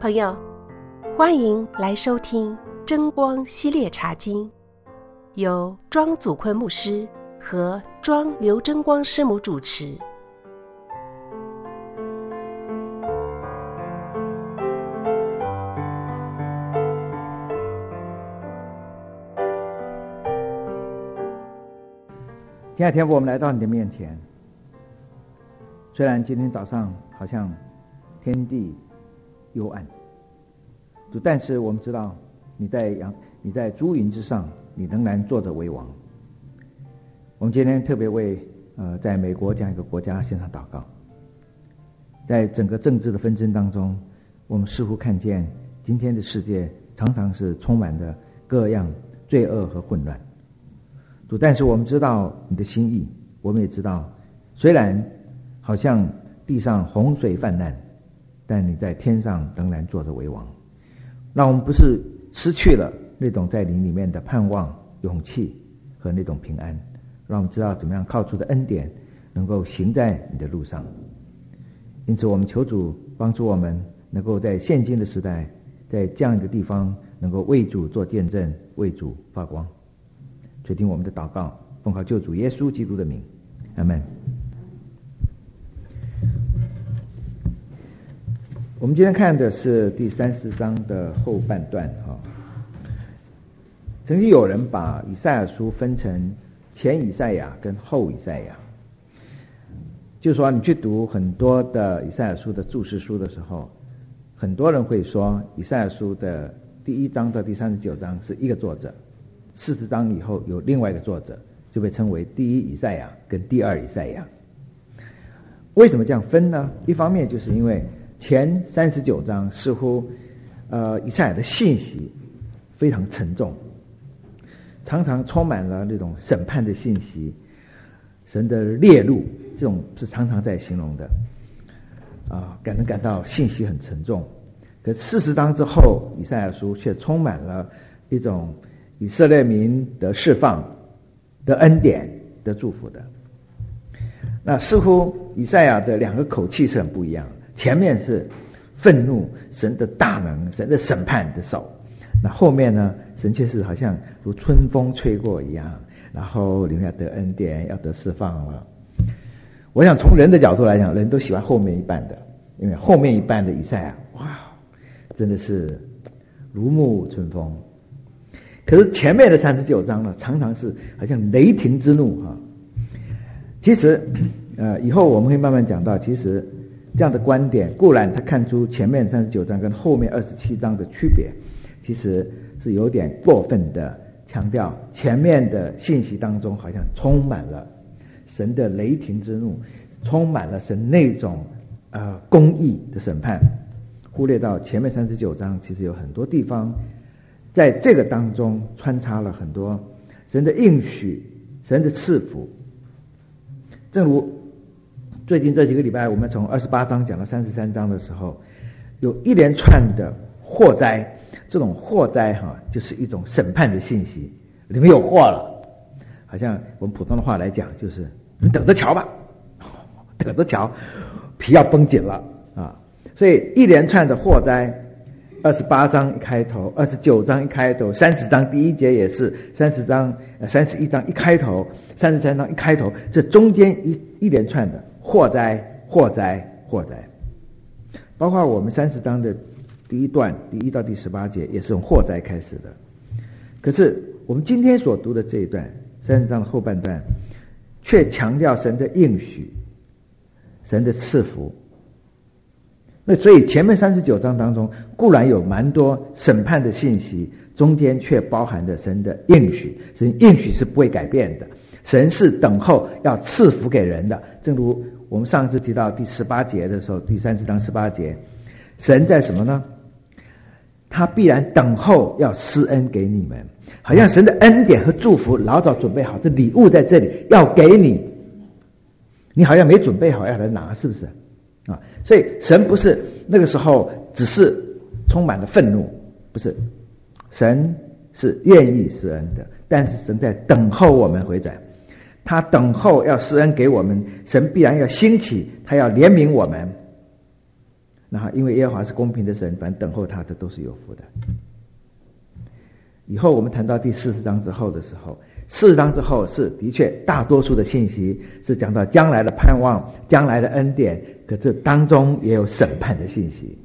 朋友，欢迎来收听真光系列茶经，由庄祖坤牧师和庄刘真光师母主持。 亲爱的天父，我们来到你的面前。虽然今天早上好像天地幽暗，主，但是我们知道你在诸云之上，你仍然坐着为王。我们今天特别为在美国这样一个国家献上祷告。在整个政治的纷争当中，我们似乎看见今天的世界常常是充满着各样罪恶和混乱。主，但是我们知道你的心意，我们也知道虽然好像地上洪水泛滥，但你在天上仍然坐着为王。让我们不是失去了那种在你里面的盼望、勇气和那种平安，让我们知道怎么样靠主的恩典能够行在你的路上。因此我们求主帮助我们能够在现今的时代，在这样一个地方能够为主做见证，为主发光。垂听我们的祷告，奉靠救主耶稣基督的名，阿们。我们今天看的是第30章的后半段。曾经有人把以赛亚书分成前以赛亚跟后以赛亚，就是说你去读很多的以赛亚书的注释书的时候，很多人会说以赛亚书的第1章到第39章是一个作者，40章以后有另外一个作者，就被称为第1以赛亚跟第2以赛亚。为什么这样分呢？一方面就是因为前39章似乎以赛亚的信息非常沉重，常常充满了那种审判的信息，神的烈怒，这种是常常在形容的感到信息很沉重。可40章之后，以赛亚书却充满了一种以色列民得释放的恩典的祝福的。那似乎以赛亚的两个口气是很不一样的，前面是愤怒，神的大能，神的审判的手，那后面呢，神却是好像如春风吹过一样，然后你们要得恩典，要得释放了。我想从人的角度来讲，人都喜欢后面一半的，因为后面一半的以赛亚，哇，真的是如沐春风。可是前面的39章呢，常常是好像雷霆之怒其实以后我们会慢慢讲到，其实这样的观点固然他看出前面39章跟后面27章的区别，其实是有点过分的强调前面的信息当中好像充满了神的雷霆之怒，充满了神那种公义的审判，忽略到前面39章其实有很多地方在这个当中穿插了很多神的应许，神的赐福。正如最近这几个礼拜我们从28章讲到33章的时候，有一连串的祸灾，这种祸灾就是一种审判的信息，里面有祸了，好像我们普通的话来讲就是你等着瞧吧，等着瞧，皮要绷紧了所以一连串的祸灾，28章一开头，29章一开头，30章第1节也是，31章一开头，33章一开头，这中间一连串的祸灾，包括我们30章的第一段第1到第18节也是从祸灾开始的。可是我们今天所读的这一段30章的后半段，却强调神的应许，神的赐福。那所以前面39章当中固然有蛮多审判的信息，中间却包含着神的应许，神应许是不会改变的，神是等候要赐福给人的。正如我们上次提到第18节的时候，第30章18节，神在什么呢？他必然等候要施恩给你们，好像神的恩典和祝福老早准备好，这礼物在这里要给你，你好像没准备好要来拿，是不是所以神不是那个时候只是充满了愤怒，不是，神是愿意施恩的，但是神在等候我们回转，他等候要施恩给我们，神必然要兴起，他要怜悯我们， 然后因为耶和华是公平的神，反正等候他的都是有福的。以后我们谈到第40章之后的时候，40章之后是的确大多数的信息是讲到将来的盼望、将来的恩典，可这当中也有审判的信息。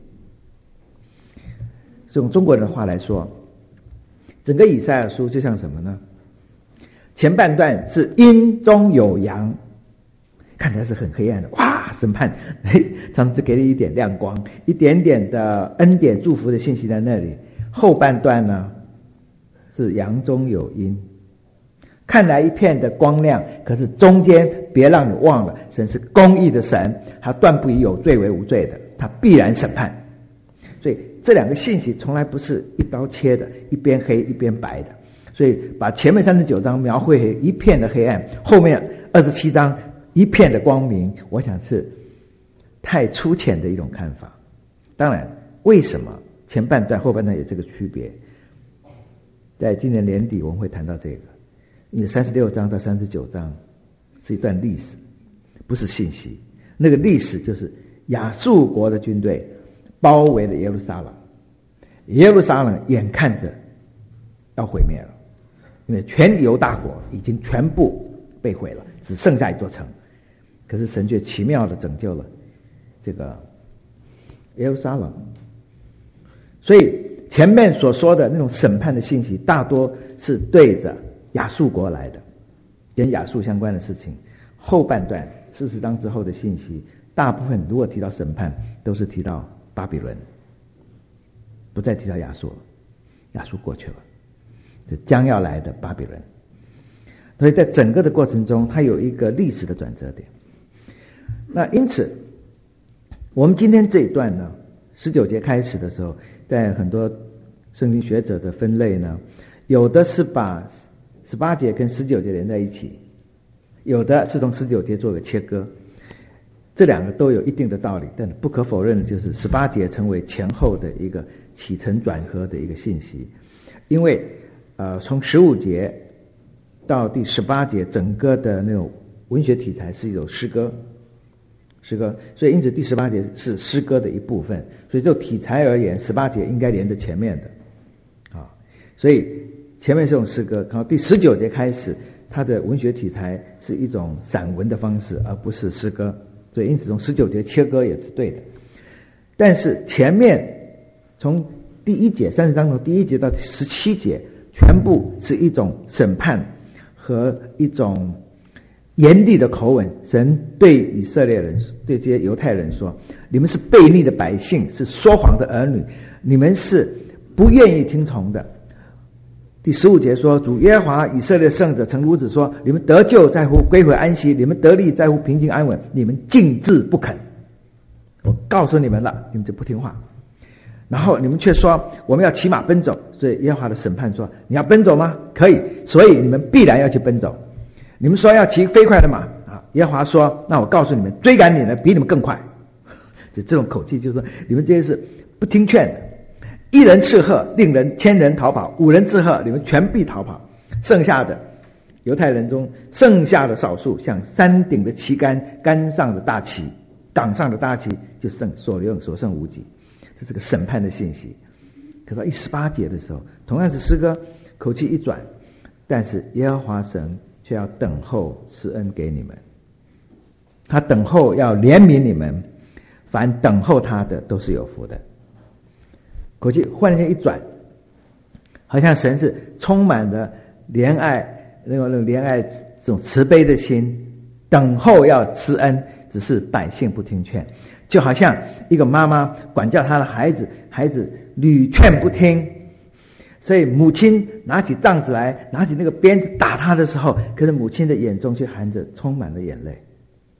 用中国人的话来说，整个以赛亚书就像什么呢？前半段是阴中有阳，看起来是很黑暗的，哇，审判，上次给了一点亮光，一点点的恩典祝福的信息在那里。后半段呢是阳中有阴，看来一片的光亮，可是中间别让你忘了，神是公义的神，他断不以有罪为无罪的，他必然审判。所以这两个信息从来不是一刀切的，一边黑一边白的。所以把前面39章描绘一片的黑暗，后面27章一片的光明，我想是太粗浅的一种看法。当然，为什么前半段后半段有这个区别？在今年年底我们会谈到这个，因为36章到39章是一段历史，不是信息。那个历史就是亚述国的军队包围了耶路撒冷，耶路撒冷眼看着要毁灭了，因为全犹大国已经全部被毁了，只剩下一座城。可是神却奇妙的拯救了这个耶路撒冷。所以前面所说的那种审判的信息大多是对着亚述国来的，跟亚述相关的事情。后半段40章之后的信息大部分如果提到审判都是提到巴比伦，不再提到亚述了，亚述过去了，这将要来的巴比伦。所以在整个的过程中它有一个历史的转折点。那因此我们今天这一段呢，19节开始的时候，在很多圣经学者的分类呢，有的是把18节跟19节连在一起，有的是从19节做个切割。这两个都有一定的道理，但不可否认的就是18节成为前后的一个起承转合的一个信息。因为从15节到第18节整个的那种文学题材是一种诗歌，所以因此第18节是诗歌的一部分，所以就题材而言18节应该连着前面的所以前面是用诗歌，然后第19节开始它的文学题材是一种散文的方式，而不是诗歌，所以因此从19节切割也是对的。但是前面从第1节30章从第1节到第17节全部是一种审判和一种严厉的口吻。神对以色列人，对这些犹太人说，你们是悖逆的百姓，是说谎的儿女，你们是不愿意听从的。第15节说，主耶和华以色列圣者曾如此说，你们得救在乎归回安息，你们得力在乎平静安稳，你们静置不肯。我告诉你们了，你们就不听话，然后你们却说我们要骑马奔走。所以耶和华的审判说，你要奔走吗？可以，所以你们必然要去奔走。你们说要骑飞快的马耶和华说，那我告诉你们，追赶你的比你们更快。就这种口气就是说，你们这些是不听劝的，一人斥喝令人千人逃跑，5人斥喝你们全必逃跑。剩下的犹太人中剩下的少数，像山顶的旗杆，杆上的大旗，岗上的大旗，就所剩无几。这是个审判的信息。可到18节的时候，同样是诗歌，口气一转，但是耶和华神却要等候施恩给你们，他等候要怜悯你们，凡等候他的都是有福的。口气忽然间一转，好像神是充满了怜爱，那种怜爱这种慈悲的心，等候要施恩，只是百姓不听劝。就好像一个妈妈管教她的孩子，孩子屡劝不听，所以母亲拿起杖子来，拿起那个鞭子打他的时候，可是母亲的眼中却含着充满了眼泪，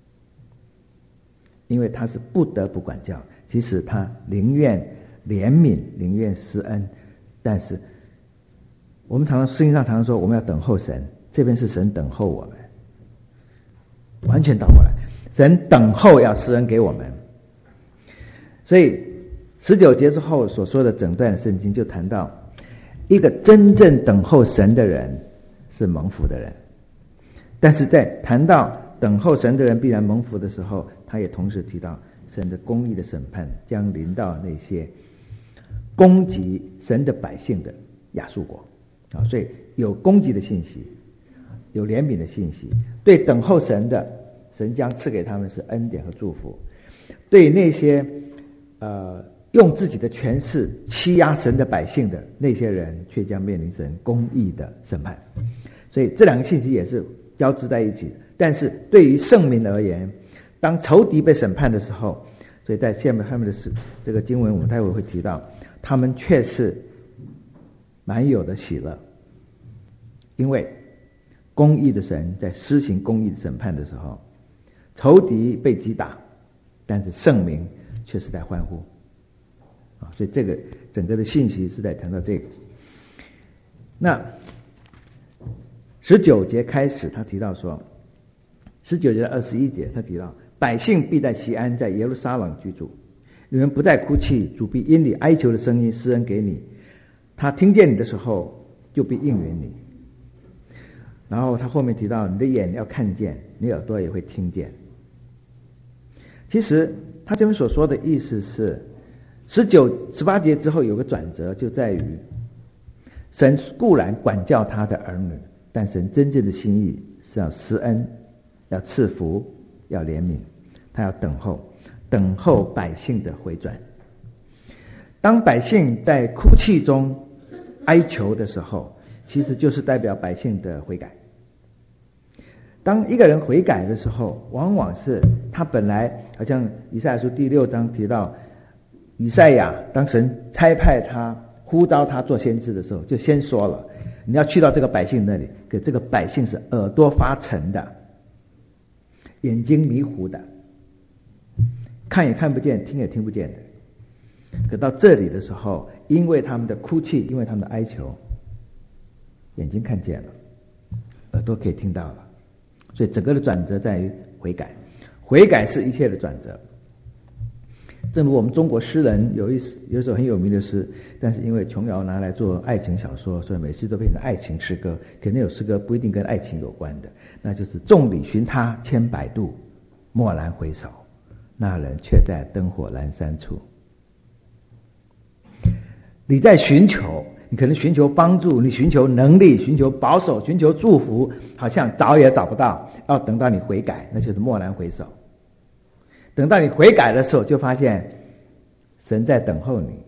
因为他是不得不管教，其实他宁愿怜悯，宁愿施恩。但是我们圣经上常常说我们要等候神，这边是神等候我们，完全倒过来，神等候要施恩给我们。所以19节之后所说的整段圣经就谈到，一个真正等候神的人是蒙福的人，但是在谈到等候神的人必然蒙福的时候，他也同时提到神的公义的审判将临到那些攻击神的百姓的亚述国啊，所以有攻击的信息，有怜悯的信息。对等候神的，神将赐给他们是恩典和祝福；对那些用自己的权势欺压神的百姓的那些人，却将面临神公义的审判。所以这两个信息也是交织在一起的。但是对于圣民而言，当仇敌被审判的时候，所以在下面的这个经文我们待会会提到，他们却是满有的喜乐，因为公义的神在施行公义的审判的时候，仇敌被击打，但是圣民却是在欢呼啊！所以这个整个的信息是在谈到这个。那19节开始他提到说，19节到21节他提到，百姓必在锡安，在耶路撒冷居住，你们不再哭泣，主必因你哀求的声音施恩给你，他听见你的时候就必应允你。然后他后面提到，你的眼要看见，你耳朵也会听见。其实他这边所说的意思是19、18节之后有个转折，就在于神固然管教他的儿女，但神真正的心意是要施恩，要赐福，要怜悯，他要等候百姓的回转。当百姓在哭泣中哀求的时候，其实就是代表百姓的悔改。当一个人悔改的时候，往往是他本来好像以赛亚书第6章提到，以赛亚当神差派他呼召他做先知的时候，就先说了，你要去到这个百姓那里，可这个百姓是耳朵发沉的，眼睛迷糊的，看也看不见，听也听不见的。可到这里的时候，因为他们的哭泣，因为他们的哀求，眼睛看见了，耳朵可以听到了。所以整个的转折在于悔改，悔改是一切的转折。正如我们中国诗人有一首很有名的诗，但是因为琼瑶拿来做爱情小说，所以每次都变成爱情诗歌。可那首诗歌不一定跟爱情有关的，那就是众里寻他千百度，蓦然回首，那人却在灯火阑珊处。你在寻求，你可能寻求帮助，你寻求能力，寻求保守，寻求祝福，好像找也找不到，要等到你悔改，那就是蓦然回首。等到你悔改的时候，就发现神在等候你，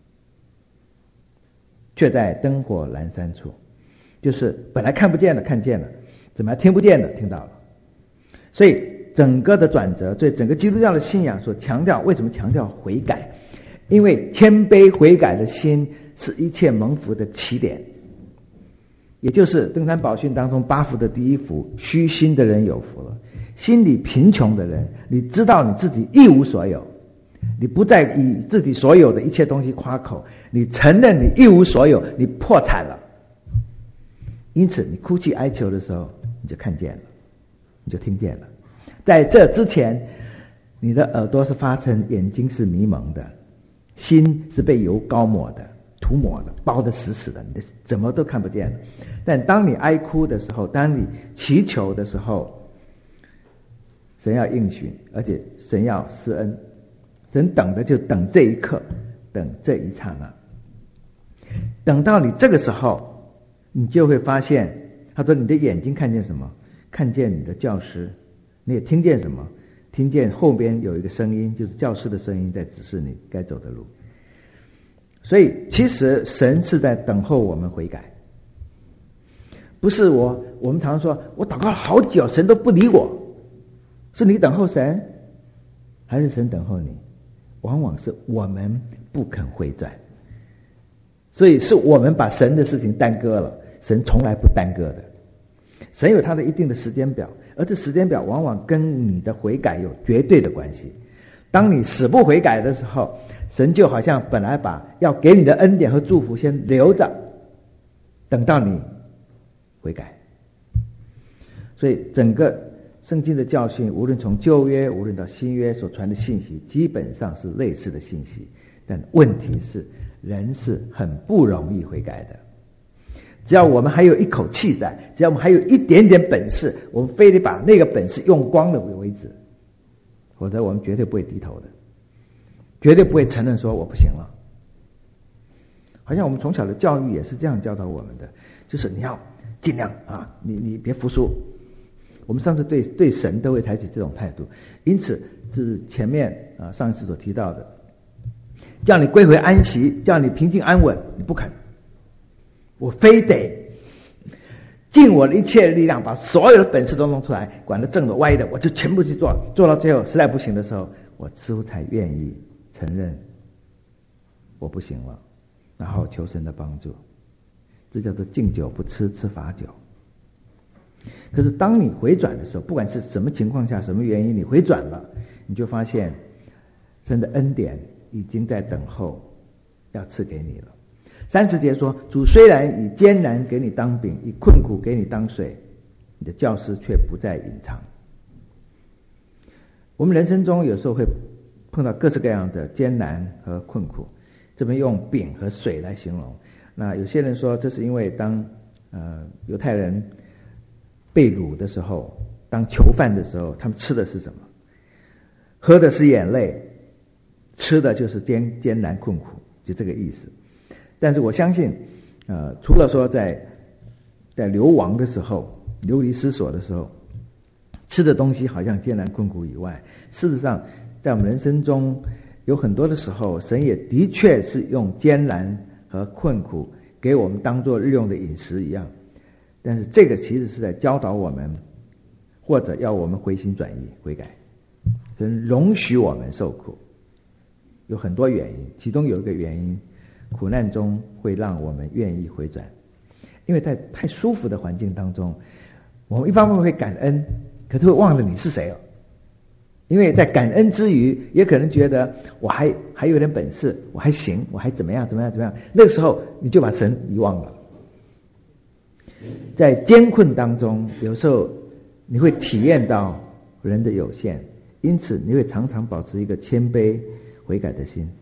却在灯火阑珊处，就是本来看不见的看见了，怎么还听不见的听到了。所以整个的转折，所以整个基督教的信仰所强调，为什么强调悔改？因为谦卑悔改的心是一切蒙福的起点，也就是登山宝训当中8福的第1福，虚心的人有福了。心里贫穷的人，你知道你自己一无所有，你不再以自己所有的一切东西夸口，你承认你一无所有，你破产了。因此你哭泣哀求的时候，你就看见了，你就听见了。在这之前，你的耳朵是发沉，眼睛是迷蒙的，心是被油膏抹的，涂抹的，包得死死的，你怎么都看不见了。但当你哀哭的时候，当你祈求的时候，神要应许，而且神要施恩，神等的就等这一刻，等这一刹那。等到你这个时候，你就会发现，他说你的眼睛看见什么？看见你的教师。你也听见什么？听见后边有一个声音，就是教师的声音在指示你该走的路。所以其实神是在等候我们悔改，不是我们常说我祷告了好久，神都不理我。是你等候神，还是神等候你？往往是我们不肯回转，所以是我们把神的事情耽搁了，神从来不耽搁的。神有他的一定的时间表，而这时间表往往跟你的悔改有绝对的关系。当你死不悔改的时候，神就好像本来把要给你的恩典和祝福先留着，等到你悔改。所以整个圣经的教训，无论从旧约无论到新约所传的信息，基本上是类似的信息。但问题是，人是很不容易悔改的。只要我们还有一口气在，只要我们还有一点点本事，我们非得把那个本事用光了为止，否否则我们绝对不会低头的，绝对不会承认说我不行了。好像我们从小的教育也是这样教导我们的，就是你要尽量啊，你别服输。我们上次对神都会采取这种态度，因此这是前面上一次所提到的，叫你归回安息，叫你平静安稳，你不肯，我非得尽我的一切力量，把所有的本事都弄出来，管得正的歪的，我就全部去做，做到最后实在不行的时候，我似乎才愿意承认我不行了，然后求神的帮助。这叫做敬酒不吃，吃罚酒。可是当你回转的时候，不管是什么情况下，什么原因你回转了，你就发现神的恩典已经在等候要赐给你了。30节说，主虽然以艰难给你当饼，以困苦给你当水，你的教师却不再隐藏。我们人生中有时候会碰到各式各样的艰难和困苦，这边用饼和水来形容。那有些人说，这是因为当犹太人被掳的时候，当囚犯的时候，他们吃的是什么？喝的是眼泪，吃的就是艰难困苦，就这个意思。但是我相信除了说在流亡的时候，流离失所的时候吃的东西好像艰难困苦以外，事实上在我们人生中有很多的时候，神也的确是用艰难和困苦给我们当作日用的饮食一样。但是这个其实是在教导我们，或者要我们回心转意悔改，神容许我们受苦，有很多原因，其中有一个原因，苦难中会让我们愿意回转。因为在太舒服的环境当中，我们一方面会感恩，可是会忘了你是谁了。因为在感恩之余，也可能觉得我还有点本事，我还行，我还怎么样，那个时候你就把神遗忘了。在艰困当中，有时候你会体验到人的有限，因此你会常常保持一个谦卑悔改的心。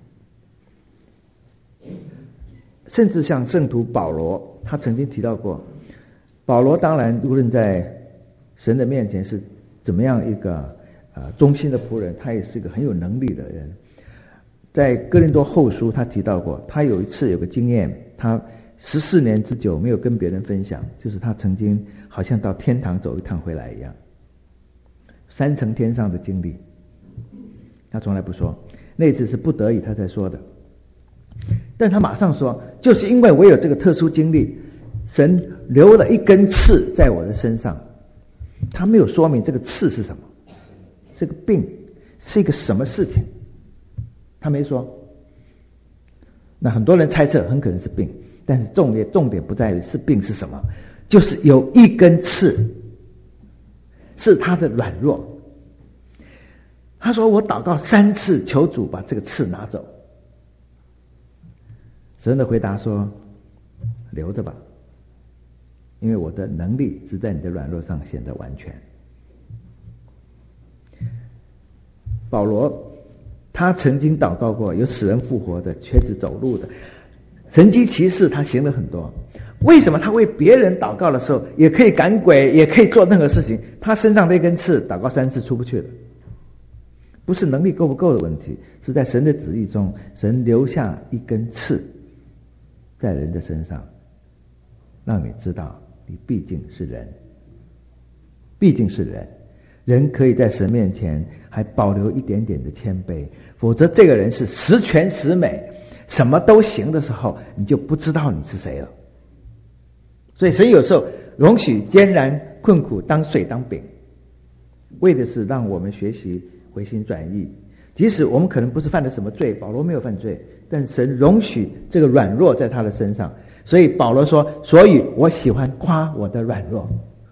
甚至像圣徒保罗，他曾经提到过，保罗当然无论在神的面前是怎么样一个忠心的仆人，他也是一个很有能力的人。在哥林多后书他提到过，他有一次有个经验，他14年之久没有跟别人分享，就是他曾经好像到天堂走一趟回来一样，3层天上的经历他从来不说，那次是不得已他才说的。但他马上说，就是因为我有这个特殊经历，神留了一根刺在我的身上。他没有说明这个刺是什么，是个病，是一个什么事情，他没说。那很多人猜测很可能是病，但是重点不在于是病是什么，就是有一根刺是他的软弱。他说我祷告3次求主把这个刺拿走，神的回答说留着吧，因为我的能力只在你的软弱上显得完全。保罗他曾经祷告过有死人复活的，瘸子走路的，神迹奇事他行了很多。为什么他为别人祷告的时候也可以赶鬼，也可以做任何事情，他身上那根刺祷告3次出不去了？不是能力够不够的问题，是在神的旨意中，神留下一根刺在人的身上，让你知道你毕竟是人，人可以在神面前还保留一点点的谦卑，否则这个人是十全十美，什么都行的时候，你就不知道你是谁了。所以神有时候容许艰难困苦当水当饼，为的是让我们学习回心转意。即使我们可能不是犯了什么罪，保罗没有犯罪，但神容许这个软弱在他的身上。所以保罗说，所以我喜欢夸我的软弱。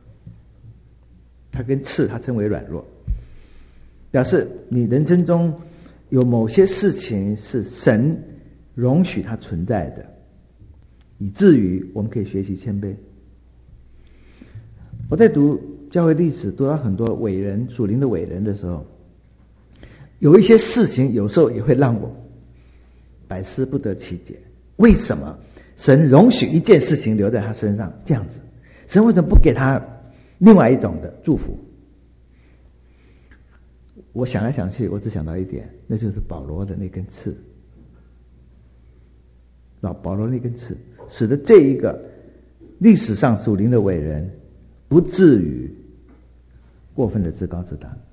他跟刺他称为软弱，表示你人生中有某些事情是神容许它存在的，以至于我们可以学习谦卑。我在读教会历史，读到很多伟人，属灵的伟人的时候，有一些事情有时候也会让我百思不得其解。为什么神容许一件事情留在他身上这样子？神为什么不给他另外一种的祝福？ 我想来想去，我只想到一点，那就是保罗的那根刺。保罗那根刺，使得这一个历史上属灵的伟人不至于过分的自高自大。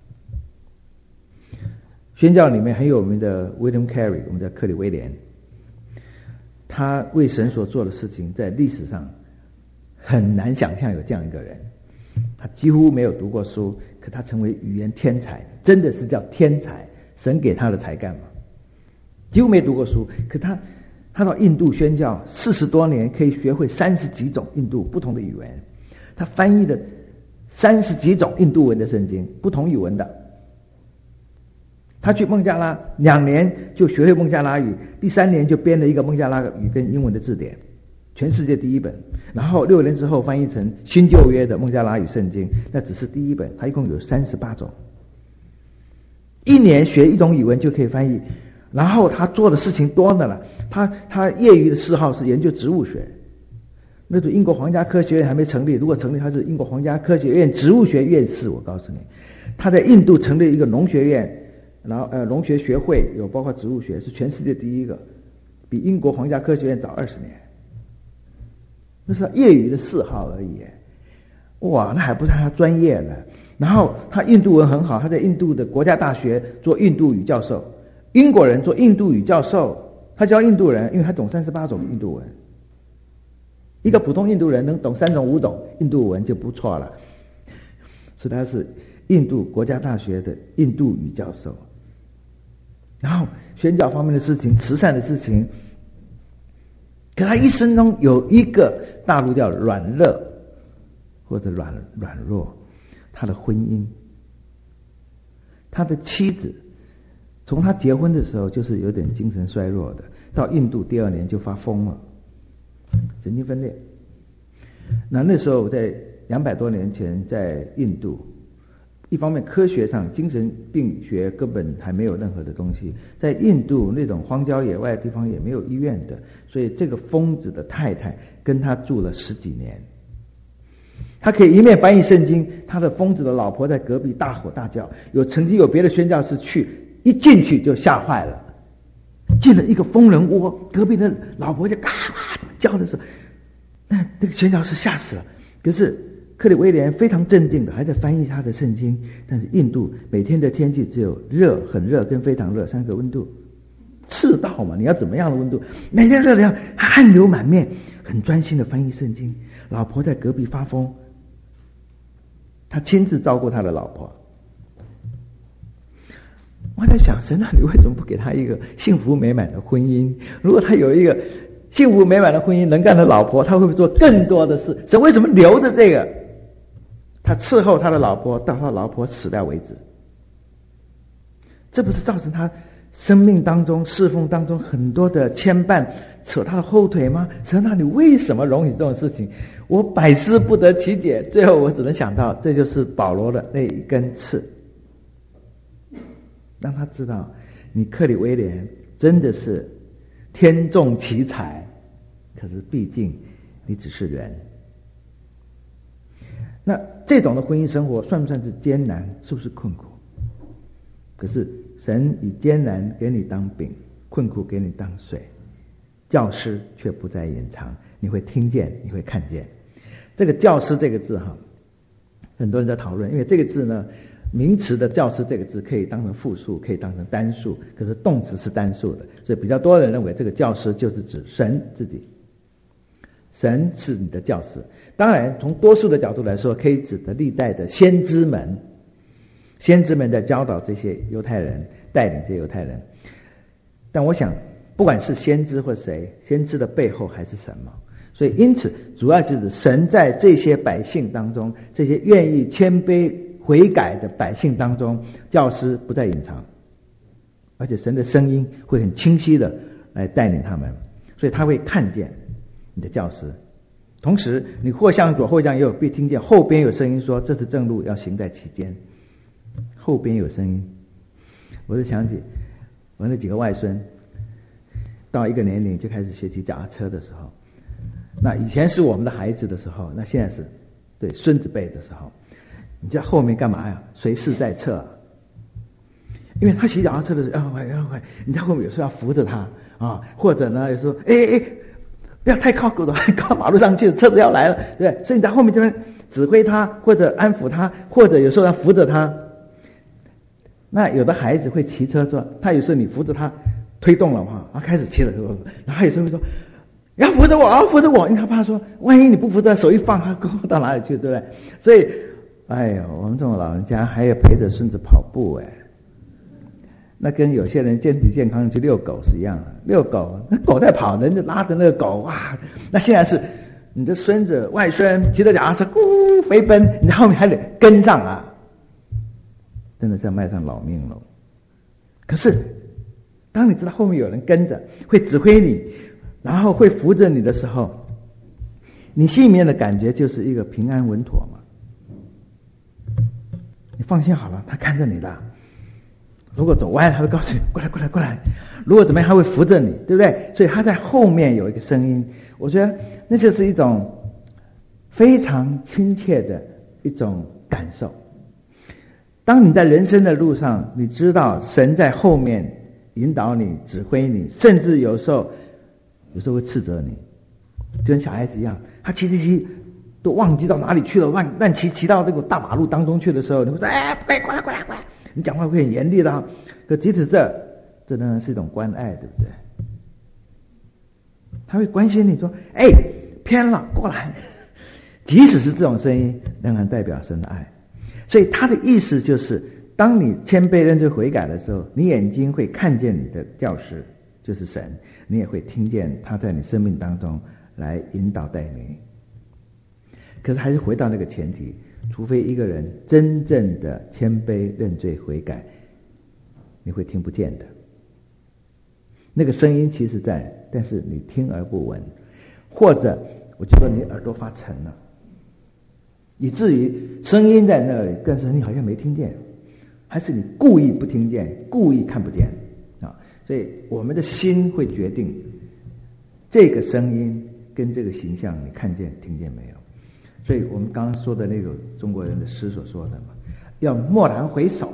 宣教里面很有名的 William Carey， 我们叫克里威廉，他为神所做的事情在历史上很难想象有这样一个人。他几乎没有读过书，可他成为语言天才，真的是叫天才，神给他的才干嘛。几乎没读过书，可他到印度宣教40多年，可以学会30几种印度不同的语言。他翻译了30几种印度文的圣经，不同语文的。他去孟加拉2年就学会孟加拉语，第3年就编了一个孟加拉语跟英文的字典，全世界第一本。然后6年之后翻译成新旧约的孟加拉语圣经，那只是第一本，它一共有38种。1年学1种语文就可以翻译。然后他做的事情多的了，他业余的嗜好是研究植物学。那个英国皇家科学院还没成立，如果成立，他是英国皇家科学院植物学院士。我告诉你，他在印度成立一个农学院，然后农学学会，有包括植物学，是全世界第一个，比英国皇家科学院早20年。那是他业余的嗜好而已。哇，那还不是他专业的。然后他印度文很好，他在印度的国家大学做印度语教授。英国人做印度语教授，他教印度人，因为他懂38种印度文。一个普通印度人能懂3种5种印度文就不错了，所以他是印度国家大学的印度语教授。然后宣教方面的事情、慈善的事情，可他一生中有一个大陆叫软弱或者软弱，他的婚姻，他的妻子从他结婚的时候就是有点精神衰弱的，到印度第2年就发疯了，神经分裂。那时候在200多年前在印度，一方面科学上精神病学根本还没有任何的东西，在印度那种荒郊野外的地方也没有医院的，所以这个疯子的太太跟他住了10几年。他可以一面翻译圣经，他的疯子的老婆在隔壁大吼大叫，曾经有别的宣教士去，一进去就吓坏了，进了一个疯人窝，隔壁的老婆就嘎嘎叫的时候，那个宣教士吓死了。可是克里威廉非常镇定的还在翻译他的圣经，但是印度每天的天气只有热、很热跟非常热3个温度，赤道嘛，你要怎么样的温度？每天热的汗流满面，很专心的翻译圣经。老婆在隔壁发疯，他亲自照顾他的老婆。我在想，神啊，你为什么不给他一个幸福美满的婚姻？如果他有一个幸福美满的婚姻，能干的老婆，他会不会做更多的事？神为什么留着这个？他伺候他的老婆到他老婆死掉为止，这不是造成他生命当中侍奉当中很多的牵绊，扯他的后腿吗？神啊，你为什么容许这种事情？我百思不得其解。最后我只能想到，这就是保罗的那一根刺，让他知道，你克里威廉真的是天纵奇才，可是毕竟你只是人。那这种的婚姻生活算不算是艰难？是不是困苦？可是神以艰难给你当饼，困苦给你当水，教师却不再隐藏，你会听见，你会看见。这个教师这个字很多人在讨论，因为这个字呢，名词的教师这个字可以当成复数，可以当成单数，可是动词是单数的，所以比较多人认为这个教师就是指神自己，神是你的教师。当然从多数的角度来说，可以指的历代的先知们，先知们在教导这些犹太人，带领这些犹太人。但我想不管是先知或谁，先知的背后还是什么？所以因此主要就是神在这些百姓当中，这些愿意谦卑悔改的百姓当中，教师不再隐藏，而且神的声音会很清晰的来带领他们，所以他会看见你的教师。同时你或向左或向右，必听见后边有声音说，这是正路，要行在其间。后边有声音，我就想起我那几个外孙到一个年龄就开始学骑脚踏车的时候，那以前是我们的孩子的时候，那现在是对孙子辈的时候，你在后面干嘛呀？随侍在侧， 因为他骑脚踏车的时候，快，你在后面有时候要扶着他啊，或者呢，有时候不要太靠狗的，靠马路上去，车子要来了，对不对？所以你在后面这边指挥他，或者安抚他，或者有时候要扶着他。那有的孩子会骑车说，他有时候你扶着他推动了嘛，他开始骑了，然后他有时候会说要扶着我，扶着我，因为他怕说万一你不扶着，手一放，他到哪里去，对不对？所以我们这种老人家还要陪着孙子跑步那跟有些人身体健康去遛狗是一样的，遛狗那狗在跑，人就拉着那个狗哇，那现在是你的孙子外孙骑着脚踏车咕飞奔，你后面还得跟上啊，真的是要卖上老命了。可是当你知道后面有人跟着会指挥你，然后会扶着你的时候，你心里面的感觉就是一个平安稳妥嘛，你放心好了，他看着你了。如果走歪了，他会告诉你过来。如果怎么样，他会扶着你，对不对？所以他在后面有一个声音，我觉得那就是一种非常亲切的一种感受。当你在人生的路上，你知道神在后面引导你、指挥你，甚至有时候会斥责你，就跟小孩子一样，他骑都忘记到哪里去了，乱骑到这个大马路当中去的时候，你会说过来，你讲话会很严厉的，可即使这当然是一种关爱，对不对？他会关心你说偏了过来，即使是这种声音仍然代表神的爱。所以他的意思就是，当你谦卑认罪悔改的时候，你眼睛会看见你的教师就是神，你也会听见他在你生命当中来引导带领。可是还是回到那个前提，除非一个人真正的谦卑认罪悔改，你会听不见的。那个声音其实在，但是你听而不闻，或者我觉得你耳朵发沉了，以至于声音在那里，但是你好像没听见，还是你故意不听见，故意看不见啊？所以我们的心会决定这个声音跟这个形象，你看见听见没有？所以我们刚刚说的那个中国人的诗所说的嘛，要蓦然回首，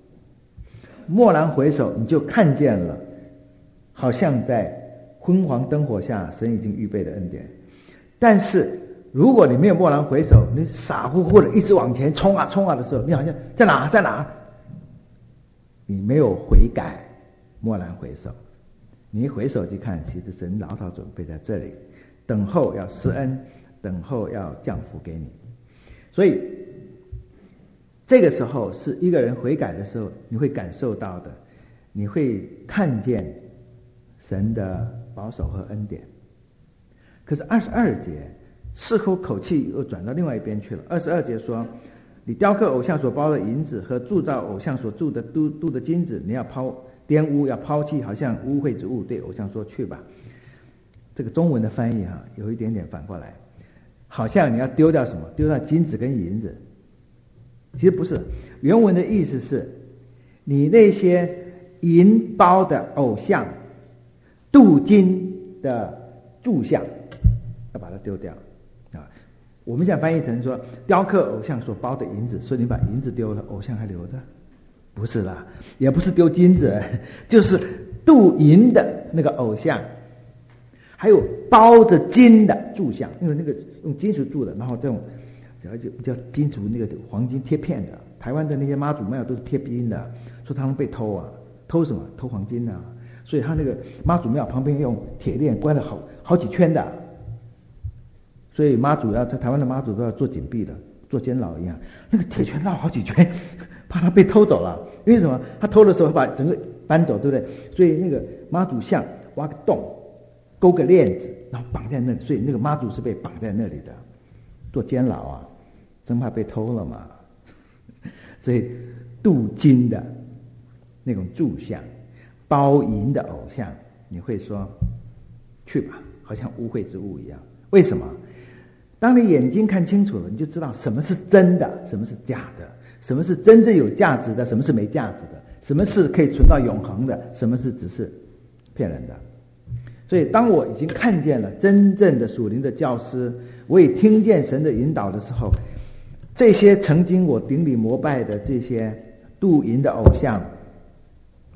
你就看见了，好像在昏黄灯火下神已经预备的恩典。但是如果你没有蓦然回首，你傻乎乎的一直往前冲啊的时候，你好像在哪？你没有悔改，蓦然回首，你一回首去看，其实神老早准备在这里，等候要施恩，等候要降福给你。所以这个时候是一个人悔改的时候，你会感受到的，你会看见神的保守和恩典。可是22节似乎口气又转到另外一边去了。22节说，你雕刻偶像所包的银子和铸造偶像所铸的镀的金子，你要玷污，要抛弃，好像污秽之物，对偶像说去吧。这个中文的翻译有一点点反过来，好像你要丢掉什么？丢掉金子跟银子。其实不是，原文的意思是，你那些银包的偶像、镀金的柱像，要把它丢掉啊。我们现在翻译成说，雕刻偶像所包的银子，所以你把银子丢了，偶像还留着？不是啦，也不是丢金子，就是镀银的那个偶像，还有包着金的柱像，因为那个用金属铸的，然后这种叫金属那个黄金贴片的，台湾的那些妈祖庙都是贴金的，说他们被偷啊，偷什么？偷黄金啊，所以他那个妈祖庙旁边用铁链关了好几圈的，所以妈祖在台湾的妈祖都要做紧闭的，做监牢一样，那个铁圈绕好几圈，怕他被偷走了。因为什么？他偷的时候把整个搬走，对不对？所以那个妈祖像挖个洞，勾个链子，然后绑在那里，所以那个妈祖是被绑在那里的，做监牢啊，生怕被偷了嘛。所以镀金的那种柱像，包银的偶像，你会说去吧，好像污秽之物一样。为什么？当你眼睛看清楚了，你就知道什么是真的，什么是假的，什么是真正有价值的，什么是没价值的，什么是可以存到永恒的，什么是只是骗人的。所以当我已经看见了真正的属灵的教师，我也听见神的引导的时候，这些曾经我顶礼膜拜的这些镀银的偶像，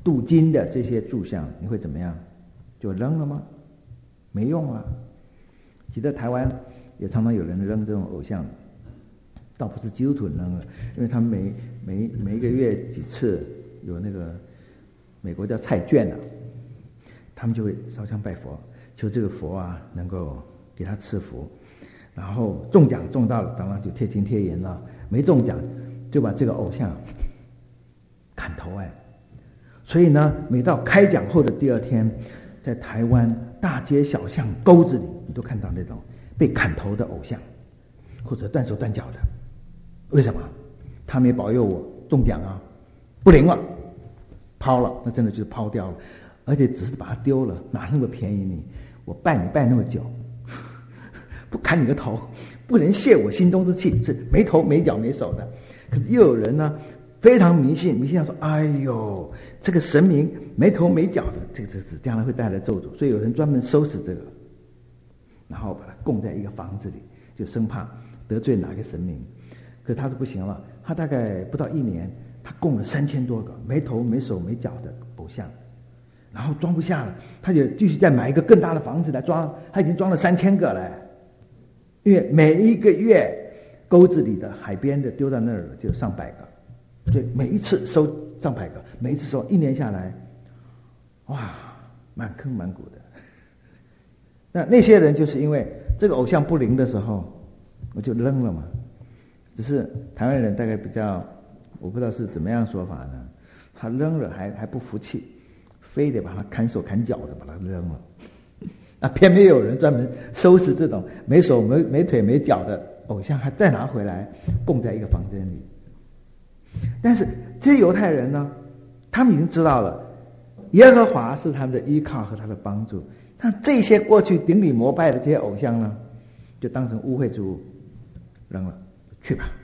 镀金的这些柱像，你会怎么样？就扔了吗？没用啊。记得台湾也常常有人扔这种偶像，倒不是基督徒扔了，因为他们每一个月几次有那个美国叫菜券啊，他们就会烧香拜佛，求这个佛啊能够给他赐福，然后中奖中到了，当然就贴金贴银了；没中奖就把这个偶像砍头哎。所以呢，每到开奖后的第二天，在台湾大街小巷沟子里，你都看到那种被砍头的偶像，或者断手断脚的。为什么？他没保佑我中奖啊，不灵了，抛了，那真的就是抛掉了，而且只是把它丢了，哪那么便宜你？我拜你拜那么久，不砍你个头，不能泄我心中之气，是没头没脚没手的。可是又有人呢，非常迷信到说，哎呦，这个神明没头没脚的，这将来会带来咒诅，所以有人专门收拾这个，然后把它供在一个房子里，就生怕得罪哪个神明。可是他是不行了，他大概不到1年，他供了3000多个没头没手没脚的偶像，然后装不下了，他就继续再买一个更大的房子来装，他已经装了3000个了。因为每一个月沟子里的海边的丢到那儿就上百个，所以每一次收上百个，每一次收，1年下来，哇，满坑满谷的。那些人就是因为这个偶像不灵的时候，我就扔了嘛。只是台湾人大概比较，我不知道是怎么样说法呢，他扔了还不服气，非得把他砍手砍脚的把他扔了。那偏偏有人专门收拾这种没手没腿没脚的偶像，还再拿回来供在一个房间里。但是这些犹太人呢，他们已经知道了耶和华是他们的依靠和他的帮助，那这些过去顶礼膜拜的这些偶像呢，就当成污秽之物扔了，去吧。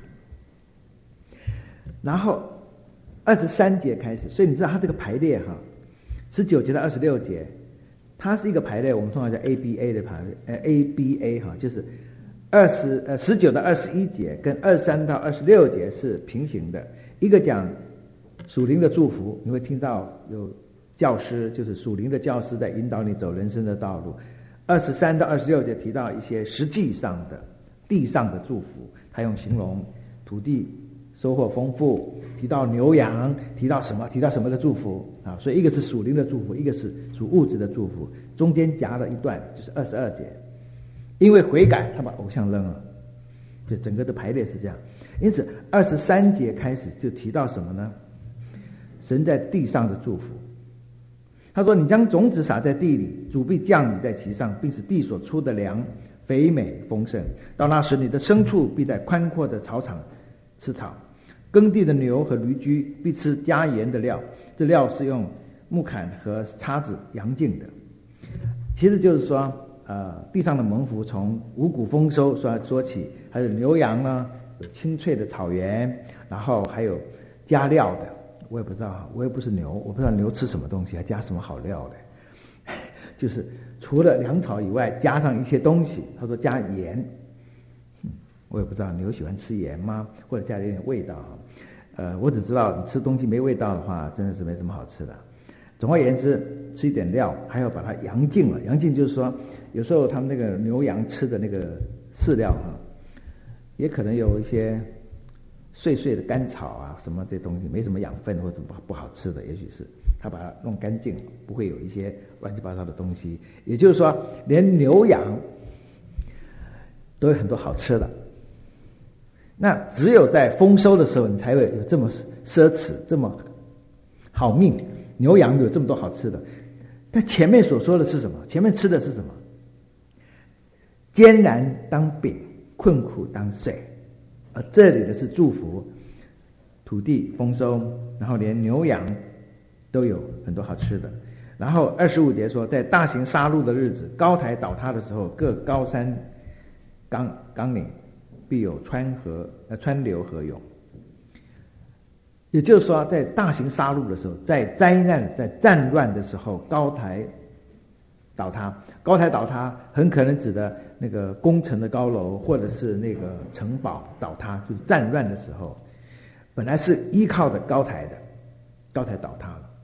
然后23节开始，所以你知道他这个排列哈，19节到26节，它是一个排列，我们通常叫 ABA 的排列，ABA 哈，就是19到21节跟23到26节是平行的。一个讲属灵的祝福，你会听到有教师，就是属灵的教师在引导你走人生的道路。23到26节提到一些实际上的地上的祝福，他用形容土地收获丰富，提到牛羊，提到什么的祝福啊，所以一个是属灵的祝福，一个是属物质的祝福，中间夹了一段就是22节，因为悔改他把偶像扔了，就整个的排列是这样。因此23节开始就提到什么呢？神在地上的祝福。他说，你将种子撒在地里，主必降雨在其上，并使地所出的粮肥美丰盛。到那时，你的牲畜必在宽阔的草场吃草，耕地的牛和驴驹必吃加盐的料，这料是用木砍和叉子扬净的。其实就是说地上的蒙福从五谷丰收说起，还有牛羊呢，有青翠的草原，然后还有加料的，我也不知道，我也不是牛，我不知道牛吃什么东西，还加什么好料的，就是除了粮草以外，加上一些东西。他说加盐，我也不知道牛喜欢吃盐吗？或者加点味道我只知道你吃东西没味道的话，真的是没什么好吃的。总而言之，吃一点料，还要把它扬净了。扬净就是说，有时候他们那个牛羊吃的那个饲料也可能有一些碎碎的干草啊，什么这东西没什么养分或者不好吃的，也许是他把它弄干净，不会有一些乱七八糟的东西。也就是说，连牛羊都有很多好吃的。那只有在丰收的时候，你才会有这么奢侈，这么好命，牛羊有这么多好吃的。但前面所说的是什么？前面吃的是什么？艰难当饼，困苦当税。而这里的是祝福，土地丰收，然后连牛羊都有很多好吃的。然后25节说，在大型杀戮的日子，高台倒塌的时候，各高山冈岭必有川流河涌。也就是说，在大型杀戮的时候，在灾难在战乱的时候，高台倒塌很可能指的那个攻城的高楼，或者是那个城堡倒塌，就是战乱的时候，本来是依靠的高台倒塌了，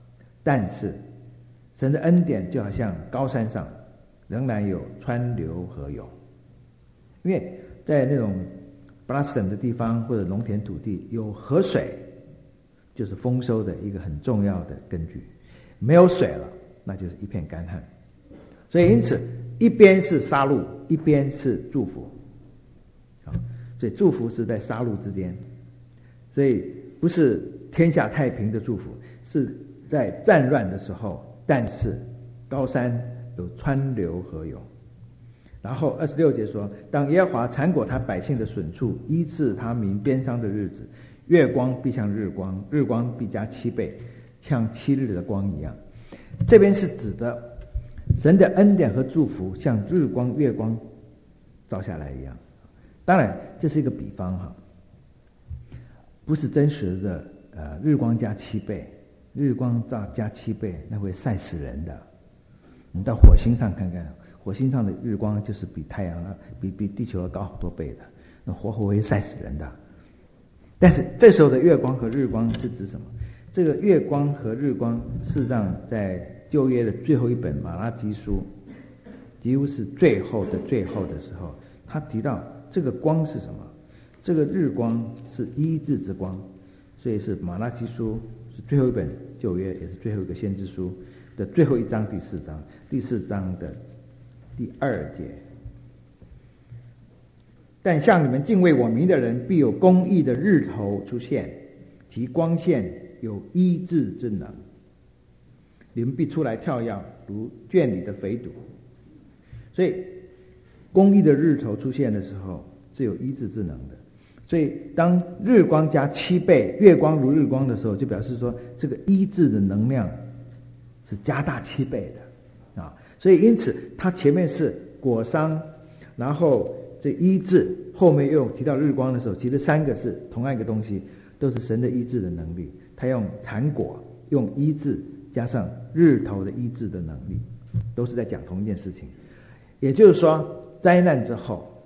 但是神的恩典就好像高山上仍然有川流河涌，因为在那种巴拉斯等的地方或者农田土地，有河水就是丰收的一个很重要的根据，没有水了那就是一片干旱。所以因此一边是杀戮，一边是祝福，所以祝福是在杀戮之间，所以不是天下太平的祝福，是在战乱的时候，但是高山有川流河涌。然后26节说，当耶和华缠裹他百姓的损处，医治他民鞭伤的日子，月光必像日光，日光必加7倍，像7日的光一样。这边是指的神的恩典和祝福像日光月光照下来一样。当然这是一个比方哈，不是真实的日光加7倍，日光加7倍那会晒死人的。你到火星上看看，火星上的日光就是比太阳比地球要高好多倍的，那活活会晒死人的。但是这时候的月光和日光是指什么？这个月光和日光事实上在旧约的最后一本马拉基书，几乎是最后的时候，他提到这个光是什么？这个日光是医治之光，所以是马拉基书是最后一本旧约，也是最后一个先知书的最后一章第4章，第4章的第2节。但向你们敬畏我名的人，必有公义的日头出现，其光线有医治之能，你们必出来跳跃，如圈里的肥犊。所以公义的日头出现的时候是有医治之能的。所以当日光加7倍，月光如日光的时候，就表示说这个医治的能量是加大7倍的啊。所以因此它前面是裹伤，然后这医治，后面又提到日光的时候，其实3个是同样一个东西，都是神的医治的能力。他用缠裹，用医治，加上日头的医治的能力，都是在讲同一件事情。也就是说灾难之后，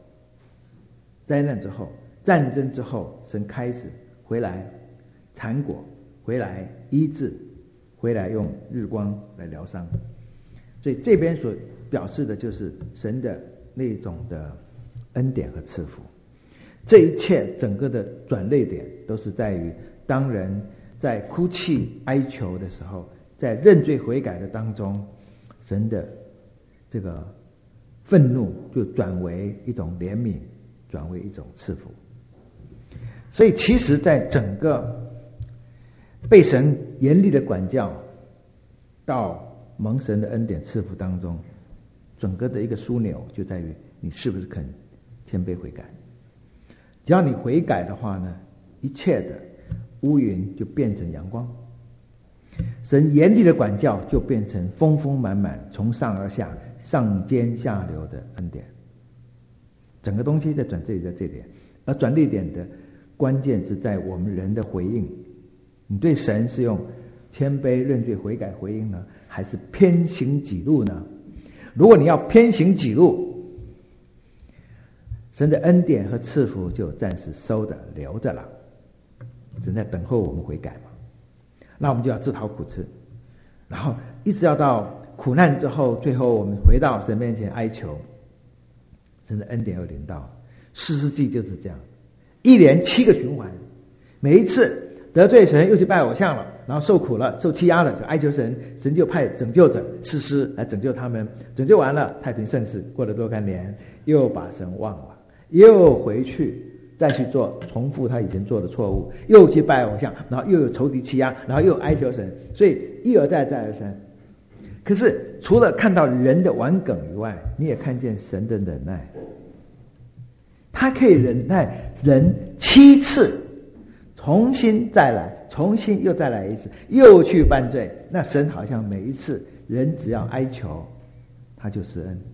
战争之后，神开始回来缠裹，回来医治，回来用日光来疗伤。所以这边所表示的就是神的那种的恩典和赐福。这一切整个的转捩点都是在于当人在哭泣哀求的时候，在认罪悔改的当中，神的这个愤怒就转为一种怜悯，转为一种赐福。所以其实在整个被神严厉的管教到蒙神的恩典赐福当中，整个的一个枢纽就在于你是不是肯谦卑悔改。只要你悔改的话呢，一切的乌云就变成阳光，神严厉的管教就变成丰丰满满从上而下上尖下流的恩典。整个东西在转这里，在这点，而转捩点的关键是在我们人的回应。你对神是用谦卑认罪悔改回应呢，还是偏行己路呢？如果你要偏行己路，神的恩典和赐福就暂时收的留着了，正在等候我们悔改嘛。那我们就要自讨苦吃，然后一直要到苦难之后，最后我们回到神面前哀求，神的恩典又临到。士师记就是这样，一连7个循环，每一次得罪神又去拜偶像了，然后受苦了受欺压了，就哀求神，神就派拯救者士师来拯救他们，拯救完了太平盛世，过了若干年又把神忘了，又回去再去做重复他以前做的错误，又去拜偶像，然后又有仇敌欺压，然后又哀求神，所以一而再再而三。可是除了看到人的顽梗以外，你也看见神的忍耐，他可以忍耐人7次，重新再来，重新又再来一次，又去犯罪。那神好像每一次人只要哀求，他就施恩。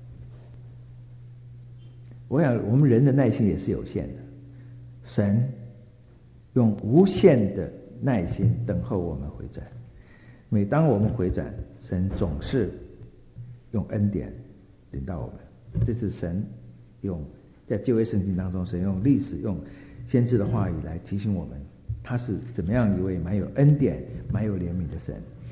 我想我们人的耐心也是有限的，神用无限的耐心等候我们回转。每当我们回转，神总是用恩典领到我们。这是神用在旧约圣经当中，神用历史用先知的话语来提醒我们，他是怎么样一位蛮有恩典蛮有怜悯的神。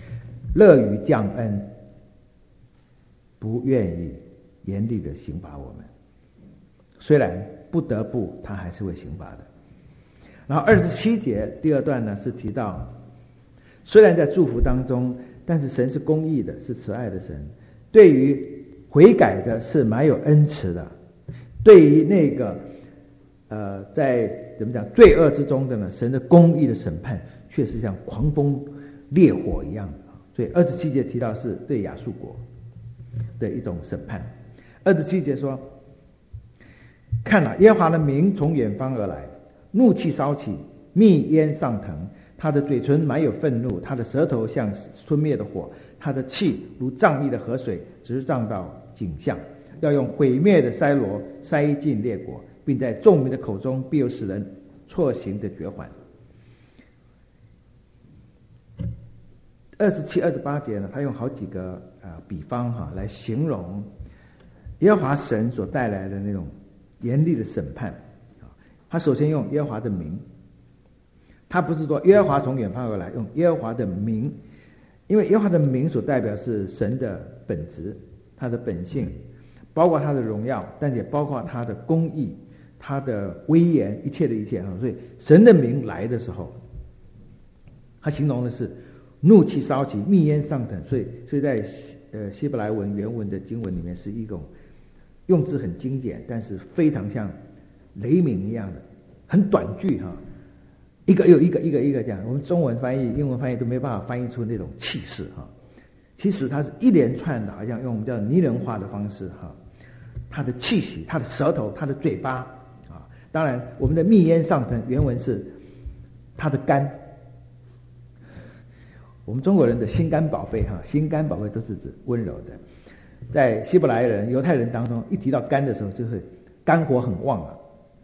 乐于降恩，不愿意严厉的刑罚我们。虽然不得不，他还是会刑罚的。然后27节第二段呢，是提到虽然在祝福当中，但是神是公义的，是慈爱的神，对于悔改的是蛮有恩慈的，对于那个在怎么讲罪恶之中的呢，神的公义的审判却是像狂风烈火一样。所以27节提到是对亚述国的一种审判。27节说，看哪，耶和华的名从远方而来，怒气烧起，密烟上腾，他的嘴唇满有愤怒，他的舌头像吞灭的火，他的气如瘴密的河水，直胀到颈项，要用毁灭的筛箩筛尽列国，并在众民的口中必有使人错行的绝环。27、28节呢，他用好几个比方来形容耶和华神所带来的那种严厉的审判。他首先用耶和华的名，他不是说耶和华从远方而来，用耶和华的名，因为耶和华的名所代表是神的本质，他的本性，包括他的荣耀，但也包括他的公义，他的威严，一切的一切。所以神的名来的时候，他形容的是怒气烧起，密烟上腾。所以在希伯来文原文的经文里面是一种用字很精简，但是非常像雷鸣一样的，很短句一个又一个这样。我们中文翻译、英文翻译都没办法翻译出那种气势其实它是一连串的，好像用我们叫拟人化的方式它的气息、它的舌头、它的嘴巴当然我们的密烟上腾原文是它的肝。我们中国人的心肝宝贝心肝宝贝都是指温柔的。在希伯来人、犹太人当中，一提到肝的时候，就是肝火很旺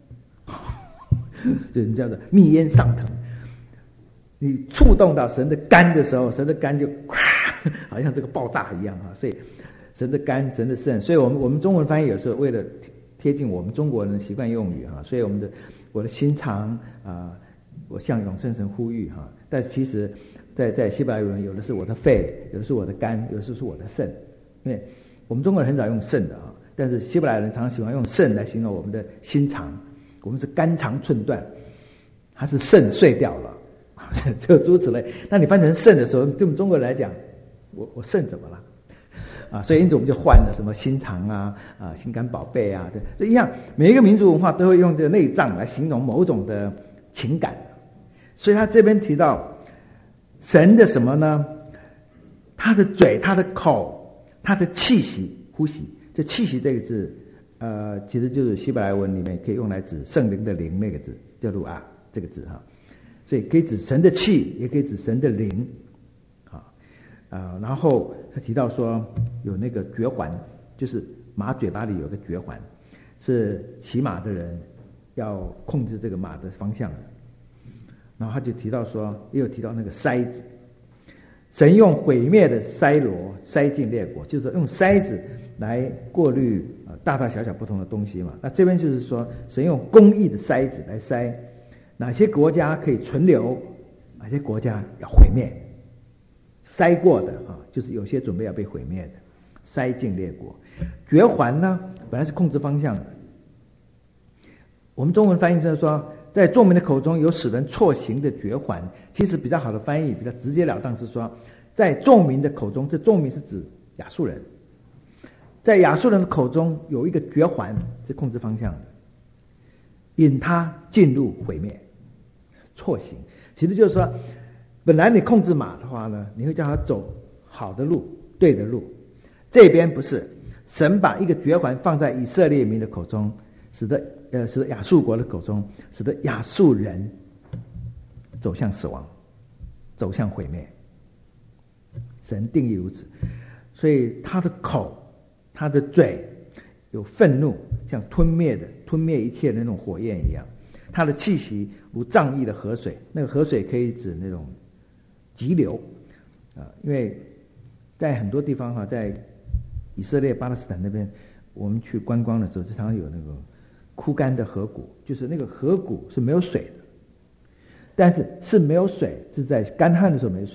就是叫做密烟上腾。你触动到神的肝的时候，神的肝就好像这个爆炸一样所以神的肝、神的肾，所以我们中文翻译有时候为了贴近我们中国人的习惯用语所以我的心肠我向永生神呼吁但其实在希伯来文有的是我的肺，有的是我的肝，有的是我的肾。因为我们中国人很少用肾的但是希伯来人常常喜欢用肾来形容我们的心肠。我们是肝肠寸断，它是肾碎掉了就诸如此类。那你翻成肾的时候，对我们中国人来讲，我肾怎么了所以因此我们就换了什么心肠心肝宝贝这一样。每一个民族文化都会用这个内脏来形容某种的情感。所以他这边提到神的什么呢？他的嘴、他的口、他的气息、呼吸。这气息这个字其实就是希伯来文里面可以用来指圣灵的灵那个字，叫鲁啊这个字所以可以指神的气，也可以指神的灵然后他提到说有那个绝环，就是马嘴巴里有个绝环，是骑马的人要控制这个马的方向的。然后他就提到说，也有提到那个筛子，神用毁灭的筛箩筛尽列国，就是用筛子来过滤大大小小不同的东西嘛。那这边就是说，神用公义的筛子来筛哪些国家可以存留，哪些国家要毁灭。筛过的就是有些准备要被毁灭的，筛尽列国。绝环呢，本来是控制方向的。我们中文翻译是说，在众民的口中有使人错行的绝环。其实比较好的翻译，比较直截了当是说，在众民的口中，这众民是指亚述人，在亚述人的口中有一个绝环，是控制方向的，引他进入毁灭，错行。其实就是说，本来你控制马的话呢，你会叫他走好的路、对的路，这边不是，神把一个绝环放在以色列民的口中，使得亚述国的口中，使得亚述人走向死亡，走向毁灭。神定义如此，所以他的口、他的嘴有愤怒，像吞灭一切的那种火焰一样。他的气息如瘴密的河水，那个河水可以指那种急流因为在很多地方在以色列、巴勒斯坦那边，我们去观光的时候，经常有那个枯干的河谷，就是那个河谷是没有水的，但是没有水，是在干旱的时候没水。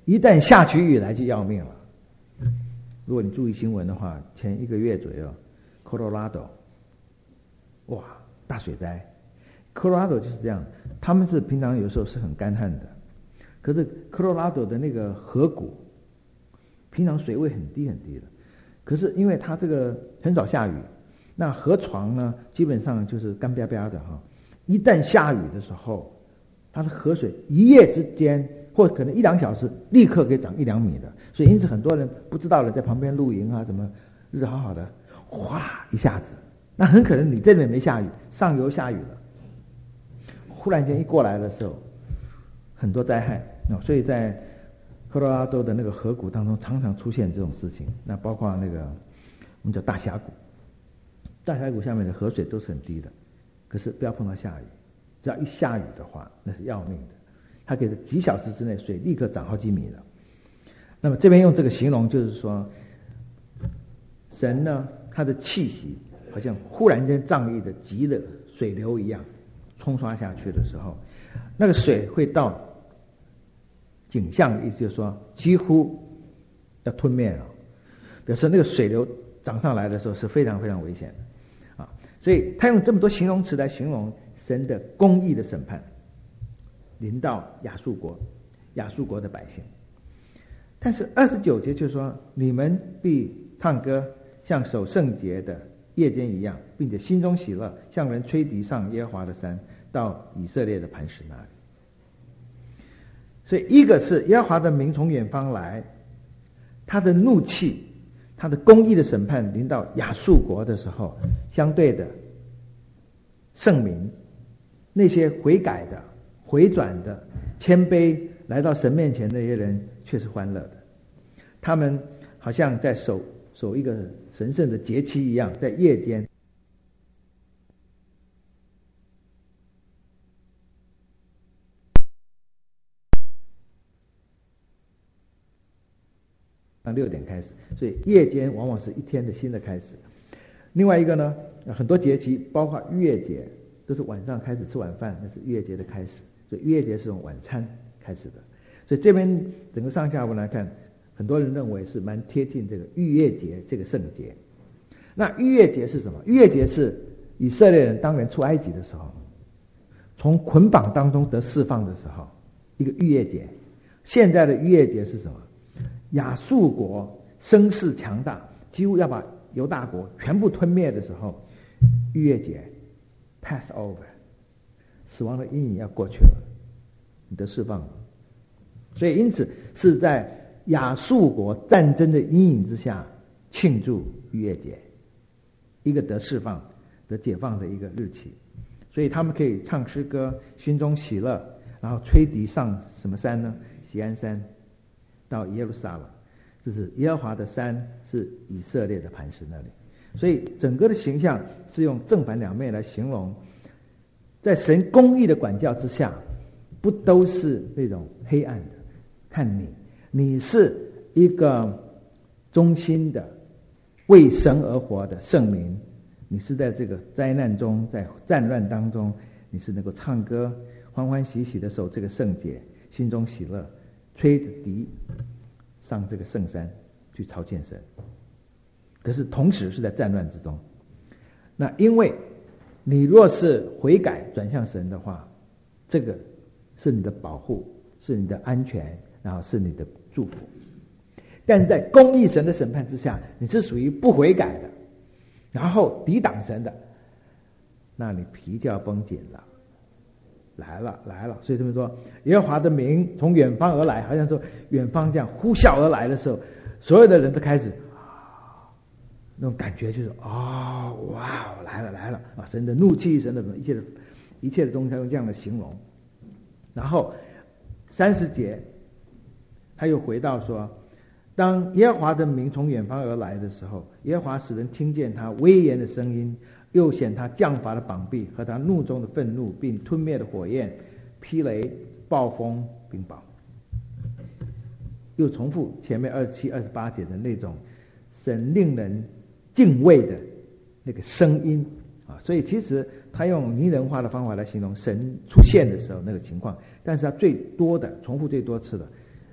一旦下起雨来就要命了。如果你注意新闻的话，前1个月左右 Colorado 哇大水灾。 Colorado 就是这样，他们是平常有时候是很干旱的，可是 Colorado 的那个河谷平常水位很低很低的，可是因为它这个很少下雨，那河床呢基本上就是干巴巴的哈。一旦下雨的时候，它的河水一夜之间或可能1-2小时立刻可以涨1-2米的，所以因此很多人不知道的在旁边露营啊，什么日子好好的，哗一下子，那很可能你这边没下雨，上游下雨了，忽然间一过来的时候，很多灾害。所以在科罗拉多的那个河谷当中，常常出现这种事情。那包括那个我们叫大峡谷，大峡谷下面的河水都是很低的，可是不要碰到下雨，只要一下雨的话，那是要命的。它可以在几小时之内水立刻涨好几米了。那么这边用这个形容，就是说神呢，他的气息好像忽然间仗义的急的水流一样冲刷下去的时候，那个水会到景象的意思，就是说几乎要吞灭了，表示那个水流涨上来的时候是非常非常危险的啊。所以他用这么多形容词来形容神的公义的审判临到亚述国，亚述国的百姓。但是29节就是说，你们必唱歌，像守圣节的夜间一样，并且心中喜乐，向人吹笛上耶和华的山，到以色列的磐石那里。所以一个是耶和华的名从远方来，他的怒气，他的公义的审判临到亚述国的时候，相对的圣民，那些悔改的、回转的、谦卑来到神面前的那些人却是欢乐的。他们好像在守一个神圣的节期一样，在夜间6点开始，所以夜间往往是一天的新的开始。另外一个呢，很多节期包括逾越节都是晚上开始吃晚饭，那是逾越节的开始，所以逾越节是从晚餐开始的。所以这边整个上下文来看，很多人认为是蛮贴近这个逾越节这个圣节。那逾越节是什么？逾越节是以色列人当年出埃及的时候，从捆绑当中得释放的时候，一个逾越节。现在的逾越节是什么？亚述国声势强大，几乎要把犹大国全部吞灭的时候，逾越节 pass over， 死亡的阴影要过去了，你得释放了。所以因此是在亚述国战争的阴影之下庆祝逾越节，一个得释放得解放的一个日期。所以他们可以唱诗歌，心中喜乐，然后吹笛上什么山呢？锡安山，到耶路撒冷，这是耶和华的山，是以色列的磐石那里。所以整个的形象是用正反两面来形容，在神公义的管教之下，不都是那种黑暗的。看你是一个忠心的为神而活的圣民，你是在这个灾难中，在战乱当中，你是能够唱歌欢欢喜喜的守这个圣节，心中喜乐，吹着笛上这个圣山去朝见神。可是同时是在战乱之中，那因为你若是悔改转向神的话，这个是你的保护，是你的安全，然后是你的祝福。但是在公义神的审判之下，你是属于不悔改的，然后抵挡神的，那你皮就要绷紧了。来了，所以这么说，耶和华的名从远方而来，好像说远方这样呼啸而来的时候，所有的人都开始那种感觉，就是哇，来了啊！神的怒气，神的一切的东西，用这样的形容。然后30节他又回到说，当耶和华的名从远方而来的时候，耶和华使人听见他威严的声音，又显他降罚的膀臂和他怒中的愤怒，并吞灭的火焰、霹雷、暴风、冰雹。又重复前面27、28节的那种神令人敬畏的那个声音啊。所以其实他用拟人化的方法来形容神出现的时候那个情况，但是他最多的重复最多次的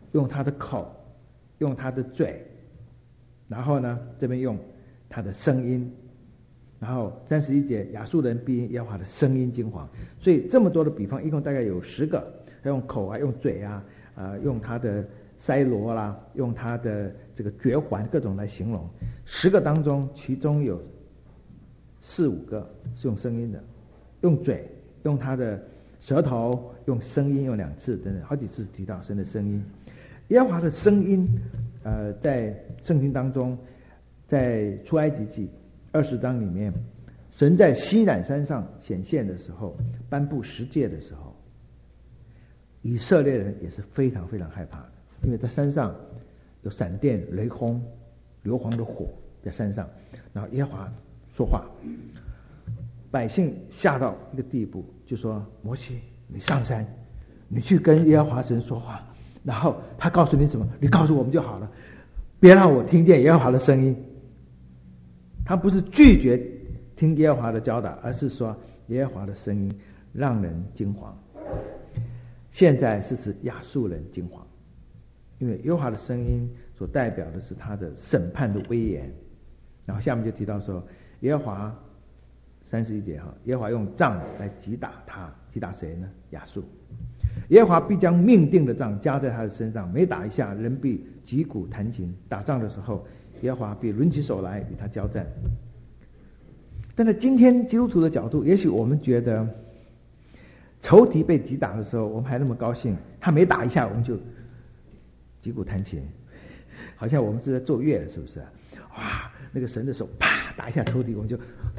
用他的口，用他的嘴，然后呢这边用他的声音，然后31节亚述人必因耶和华的声音惊惶。所以这么多的比方，一共大概有10个，他用口啊，用嘴啊，用他的腮罗啦，用他的这个绝环各种来形容。10个当中，其中有4、5个是用声音的，用嘴，用他的舌头，用声音，用2次等等，好几次提到神的声音。耶和华的声音，在圣经当中，在出埃及记20章里面，神在西乃山上显现的时候，颁布10诫的时候，以色列人也是非常非常害怕的，因为在山上有闪电、雷轰、硫磺的火在山上，然后耶和华说话，百姓吓到一个地步，就说摩西，你上山，你去跟耶和华神说话，然后他告诉你什么，你告诉我们就好了，别让我听见耶和华的声音。他不是拒绝听耶和华的教导，而是说耶和华的声音让人惊惶。现在是指亚述人惊惶，因为耶和华的声音所代表的是他的审判的威严。然后下面就提到说，耶和华31节耶和华用杖来击打他，击打谁呢？亚述。耶和华必将命定的杖加在他的身上，每打一下，人必击鼓弹琴。打仗的时候，耶和华必抡起手来与他交战。但在今天基督徒的角度，也许我们觉得仇敌被击打的时候，我们还那么高兴，他每打一下我们就击鼓弹琴，好像我们是在奏乐了，是不是？哇，那个神的手啪打一下仇敌，我们就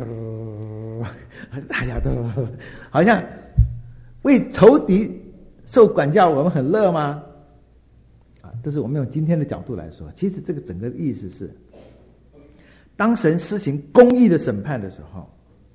大家都好像为仇敌受管教，我们很乐吗？这是我们用今天的角度来说，其实这个整个意思是，当神施行公义的审判的时候，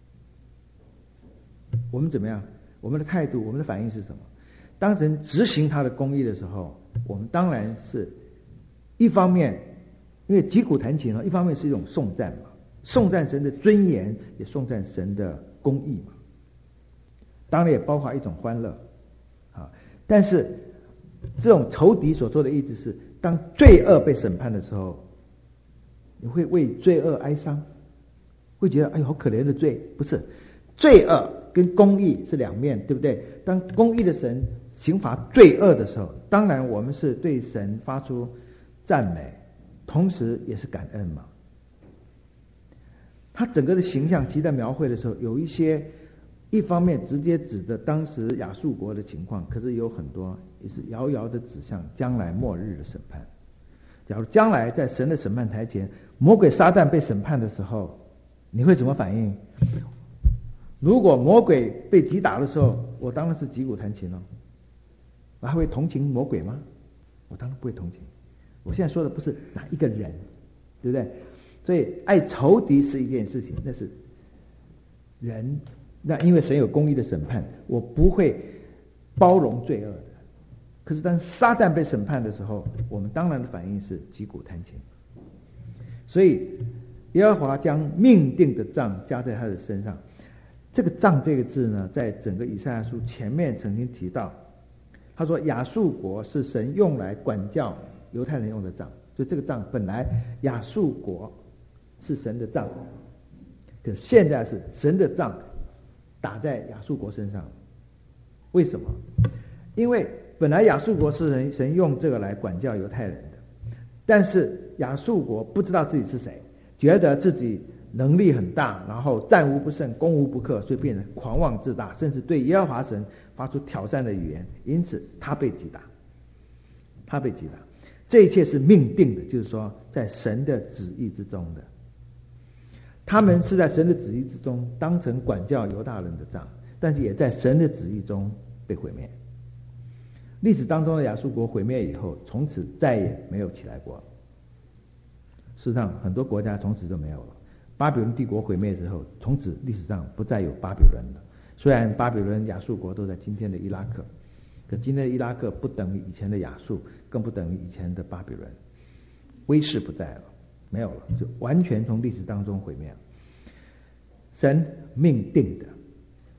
我们怎么样？我们的态度，我们的反应是什么？当神执行他的公义的时候，我们当然是一方面，因为击鼓弹琴一方面是一种颂赞嘛，颂赞神的尊严，也颂赞神的公义嘛，当然也包括一种欢乐啊。但是这种仇敌所说的意思是，当罪恶被审判的时候，你会为罪恶哀伤，会觉得哎呦好可怜的罪。不是，罪恶跟公义是两面，对不对？当公义的神刑罚罪恶的时候，当然我们是对神发出赞美，同时也是感恩嘛。他整个的形象其实在描绘的时候，有一些一方面直接指着当时亚述国的情况，可是有很多也是遥遥的指向将来末日的审判。假如将来在神的审判台前，魔鬼撒旦被审判的时候，你会怎么反应？如果魔鬼被击打的时候，我当然是击鼓弹琴了。我还会同情魔鬼吗？我当然不会同情。我现在说的不是哪一个人，对不对？所以爱仇敌是一件事情，那是人，那因为神有公义的审判，我不会包容罪恶的。可是当撒旦被审判的时候，我们当然的反应是击鼓弹琴。所以耶和华将命定的杖加在他的身上。这个杖这个字呢，在整个以赛亚书前面曾经提到，他说亚述国是神用来管教犹太人用的杖，所以这个杖本来亚述国是神的杖，可现在是神的杖打在亚述国身上。为什么？因为本来亚述国是神用这个来管教犹太人的，但是亚述国不知道自己是谁，觉得自己能力很大，然后战无不胜，攻无不克，所以变成狂妄自大，甚至对耶和华神发出挑战的语言，因此他被击打。他被击打，这一切是命定的，就是说在神的旨意之中的。他们是在神的旨意之中当成管教犹大人的杖，但是也在神的旨意中被毁灭。历史当中的亚述国毁灭以后，从此再也没有起来过。事实上很多国家从此就没有了。巴比伦帝国毁灭之后，从此历史上不再有巴比伦了。虽然巴比伦、亚述国都在今天的伊拉克，可今天的伊拉克不等于以前的亚述，更不等于以前的巴比伦，威势不在了，没有了，就完全从历史当中毁灭了。神命定的，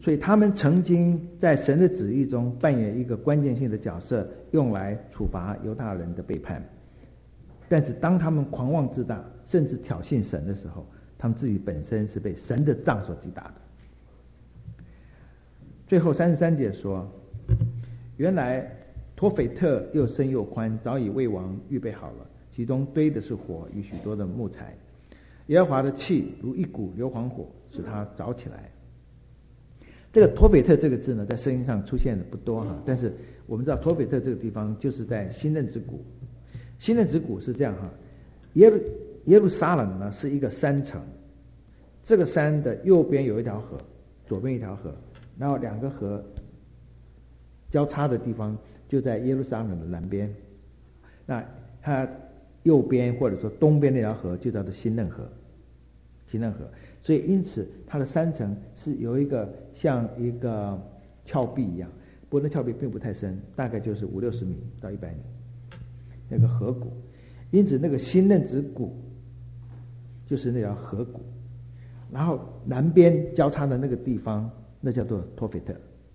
所以他们曾经在神的旨意中扮演一个关键性的角色，用来处罚犹大人的背叛。但是当他们狂妄自大，甚至挑衅神的时候，他们自己本身是被神的杖所击打的。最后33节说，原来托斐特又深又宽，早已为王预备好了，其中堆的是火与许多的木材。耶和华的气如一股硫磺火，使它着起来。这个托斐特这个字呢，在圣经上出现的不多哈，但是我们知道托斐特这个地方就是在新嫩之谷。新嫩之谷是这样哈，耶路撒冷呢是一个山城，这个山的右边有一条河，左边一条河，然后两个河交叉的地方就在耶路撒冷的南边。那它右边或者说东边那条河就叫做新嫩河，新嫩河。所以因此它的山城是有一个像一个峭壁一样，不过那峭壁并不太深，大概就是50-60米到100米，那个河谷。因此那个新嫩之谷就是那条河谷，然后南边交叉的那个地方那叫做托斐特。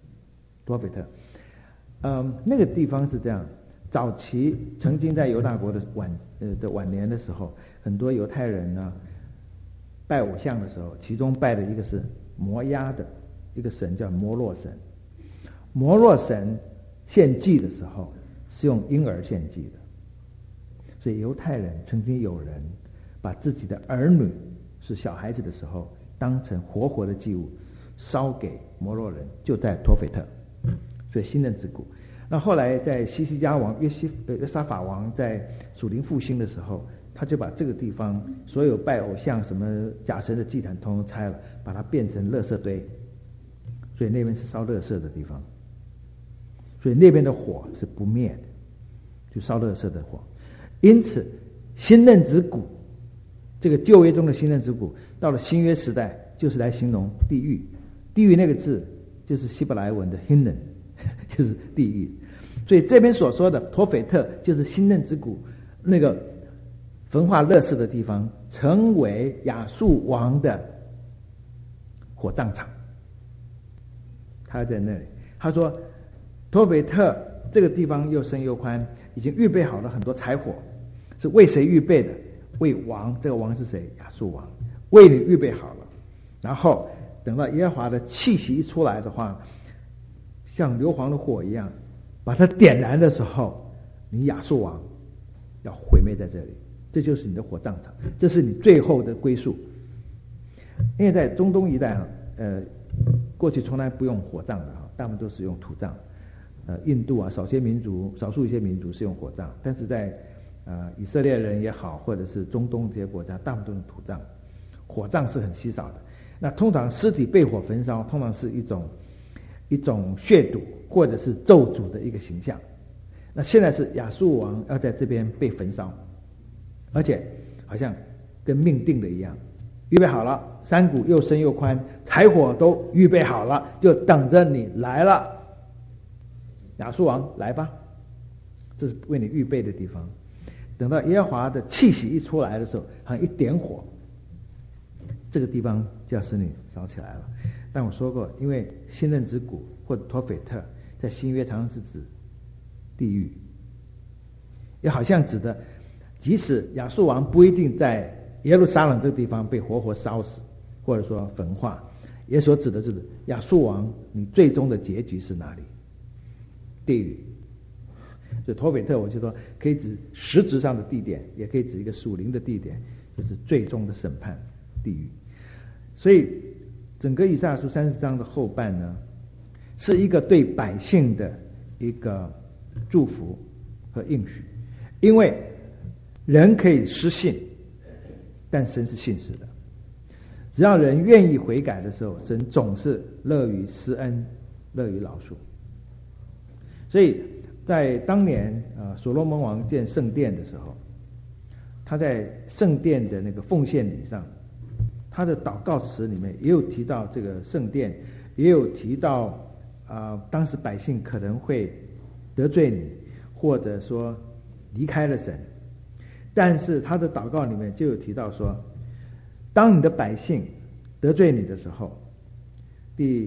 那个地方是这样，早期曾经在犹大国的晚年的时候，很多犹太人呢拜偶像的时候，其中拜的一个是摩押的一个神叫摩洛神。摩洛神献祭的时候是用婴儿献祭的，所以犹太人曾经有人把自己的儿女是小孩子的时候当成活活的祭物烧给摩洛人，就在托斐特，所以新嫩之谷。那后来在西西家王约沙法王在属灵复兴的时候，他就把这个地方所有拜偶像什么假神的祭坛统统拆了，把它变成垃圾堆，所以那边是烧垃圾的地方，所以那边的火是不灭的，就烧垃圾的火。因此新嫩之谷，这个旧约中的新嫩之谷，到了新约时代就是来形容地狱。地狱那个字就是希伯来文的 Hinnom， 就是地狱。所以这边所说的托斐特就是新嫩之谷，那个焚化垃圾的地方，成为亚述王的火葬场。他在那里，他说托斐特这个地方又深又宽，已经预备好了很多柴火，是为谁预备的？为王。这个王是谁？亚述王，为你预备好了。然后等到耶和华的气息一出来的话，像硫磺的火一样把它点燃的时候，你亚述王要毁灭在这里，这就是你的火葬场，这是你最后的归宿。因为在中东一带过去从来不用火葬的大部分都是用土葬。印度啊，少数一些民族是用火葬，但是在以色列人也好，或者是中东这些国家，大部分都是土葬。火葬是很稀少的。那通常尸体被火焚烧，通常是一种亵渎或者是咒诅的一个形象。那现在是亚述王要在这边被焚烧，而且好像跟命定的一样，预备好了，山谷又深又宽，柴火都预备好了，就等着你来了。亚述王来吧，这是为你预备的地方。等到耶和华的气息一出来的时候，好像一点火，这个地方就要使你烧起来了。但我说过，因为新嫩之谷或者托斐特在新约常常是指地狱，也好像指的即使亚述王不一定在耶路撒冷这个地方被活活烧死或者说焚化，也所指的是亚述王你最终的结局是哪里？地狱。所以托斐特我就说可以指实质上的地点，也可以指一个属灵的地点，就是最终的审判，地狱。所以整个以赛亚书30章的后半呢，是一个对百姓的一个祝福和应许。因为人可以失信，但神是信实的，只要人愿意悔改的时候，神总是乐于施恩，乐于饶恕。所以在当年所罗门王建圣殿的时候，他在圣殿的那个奉献礼上，他的祷告词里面也有提到这个圣殿，也有提到当时百姓可能会得罪你，或者说离开了神。但是他的祷告里面就有提到说，当你的百姓得罪你的时候，第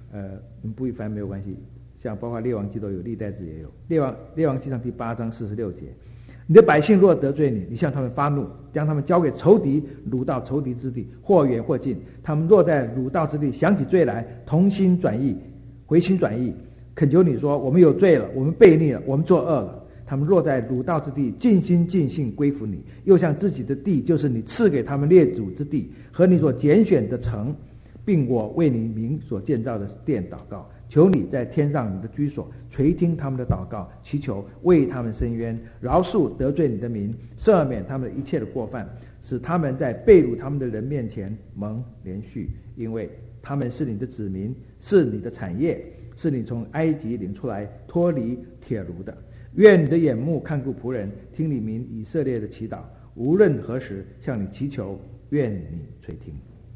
你们不一翻没有关系，像包括列王记都有，历代志也有。列王记上第8章46节，你的百姓若得罪你，你向他们发怒，将他们交给仇敌，掳到仇敌之地，或远或近。他们若在掳到之地想起罪来，同心转意，回心转意，恳求你说，我们有罪了，我们悖逆了，我们作恶了。他们若在掳到之地尽心尽性归服你，又向自己的地，就是你赐给他们列祖之地和你所拣选的城，并我为你名所建造的殿祷告，求你在天上你的居所垂听他们的祷告，祈求为他们伸冤，饶恕得罪你的民，赦免他们的一切的过犯，使他们在被掳他们的人面前蒙怜恤，因为他们是你的子民，是你的产业，是你从埃及领出来脱离铁炉的。愿你的眼目看顾仆人，听你民以色列的祈祷，无论何时向你祈求，愿你垂听。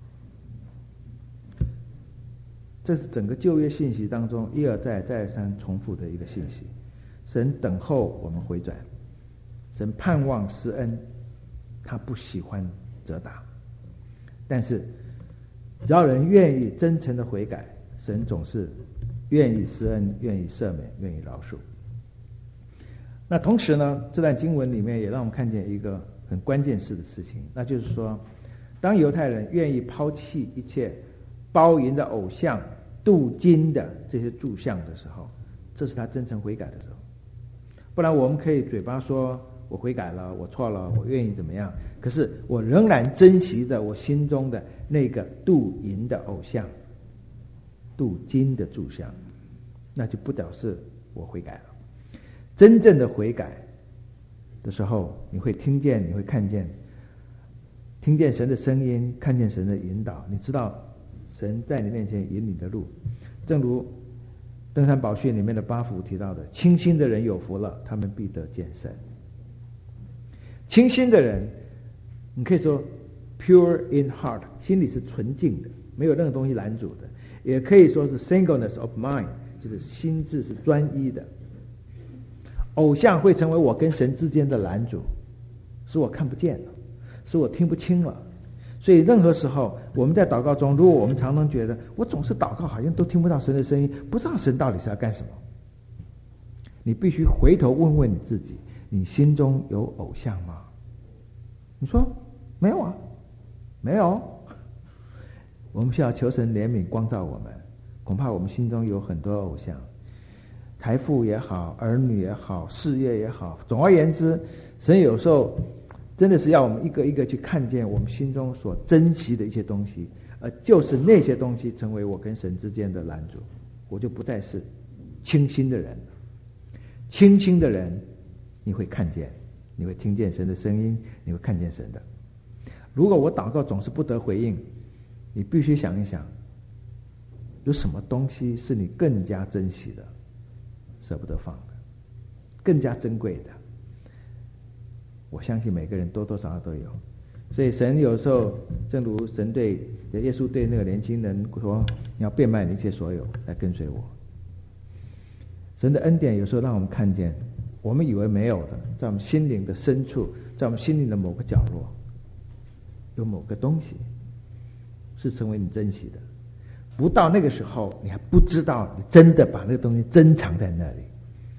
这是整个旧约信息当中一而再再而三重复的一个信息。神等候我们回转，神盼望施恩，他不喜欢责打，但是只要人愿意真诚的悔改，神总是愿意施恩，愿意赦免，愿意饶恕。那同时呢，这段经文里面也让我们看见一个很关键式的事情，那就是说，当犹太人愿意抛弃一切包银的偶像、镀金的这些柱像的时候，这是他真诚悔改的时候。不然我们可以嘴巴说我悔改了，我错了，我愿意怎么样，可是我仍然珍惜着我心中的那个镀银的偶像、镀金的柱像，那就不表示我悔改了。真正的悔改的时候，你会听见，你会看见，听见神的声音，看见神的引导，你知道神在你面前引你的路。正如登山宝训里面的8福提到的，清心的人有福了，他们必得见神。清心的人，你可以说 pure in heart， 心里是纯净的，没有任何东西拦阻的，也可以说是 singleness of mind， 就是心智是专一的。偶像会成为我跟神之间的拦阻，使我看不见了，使我听不清了。所以任何时候我们在祷告中，如果我们常常觉得我总是祷告好像都听不到神的声音，不知道神到底是要干什么，你必须回头问问你自己，你心中有偶像吗？你说没有啊，没有。我们需要求神怜悯光照我们，恐怕我们心中有很多偶像，财富也好，儿女也好，事业也好，总而言之，神有时候真的是要我们一个一个去看见我们心中所珍惜的一些东西，而就是那些东西成为我跟神之间的拦阻，我就不再是清心的人。清心的人，你会看见，你会听见神的声音，你会看见神的。如果我祷告总是不得回应，你必须想一想，有什么东西是你更加珍惜的，舍不得放的，更加珍贵的。我相信每个人多多少少都有。所以神有时候，正如神对耶稣对那个年轻人说，你要变卖你一切所有来跟随我。神的恩典有时候让我们看见我们以为没有的，在我们心灵的深处，在我们心灵的某个角落，有某个东西是成为你珍惜的。不到那个时候，你还不知道你真的把那个东西珍藏在那里。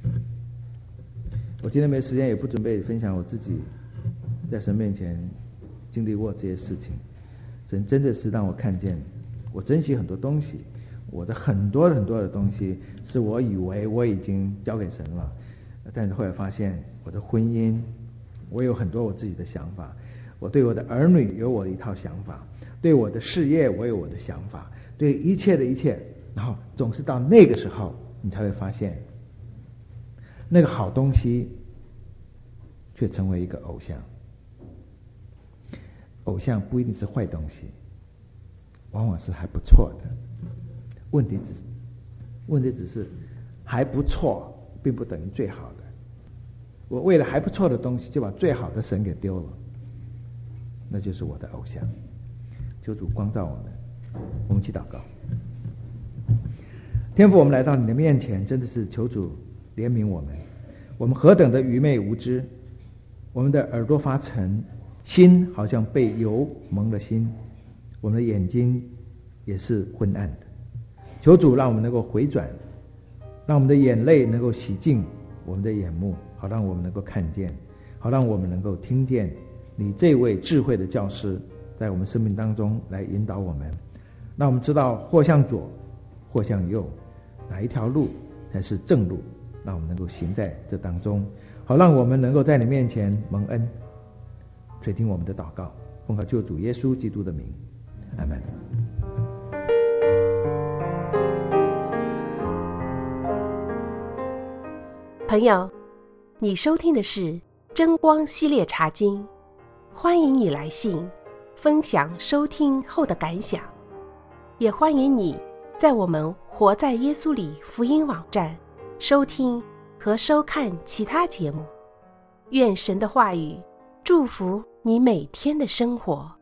我今天没时间，也不准备分享我自己在神面前经历过这些事情。神真的是让我看见，我珍惜很多东西，我的很多很多的东西是我以为我已经交给神了，但是后来发现我的婚姻，我有很多我自己的想法，我对我的儿女有我的一套想法，对我的事业我有我的想法，对一切的一切，然后总是到那个时候你才会发现那个好东西却成为一个偶像。偶像不一定是坏东西，往往是还不错的。问题只是还不错并不等于最好的。我为了还不错的东西就把最好的神给丢了，那就是我的偶像。求主光照我们，我们一起祷告。天父，我们来到你的面前，真的是求主怜悯我们。我们何等的愚昧无知，我们的耳朵发沉，心好像被油蒙了心，我们的眼睛也是昏暗的。 求主让我们能够回转，让我们的眼泪能够洗净我们的眼目，好让我们能够看见，好让我们能够听见你这位智慧的教师在我们生命当中来引导我们，让我们知道或向左或向右，哪一条路才是正路，让我们能够行在这当中，好让我们能够在你面前蒙恩。垂听我们的祷告，奉靠救主耶稣基督的名，阿们。 朋友，你收听的是真光系列茶经，欢迎你来信分享收听后的感想，也欢迎你在我们活在耶稣里福音网站收听和收看其他节目。愿神的话语祝福你每天的生活。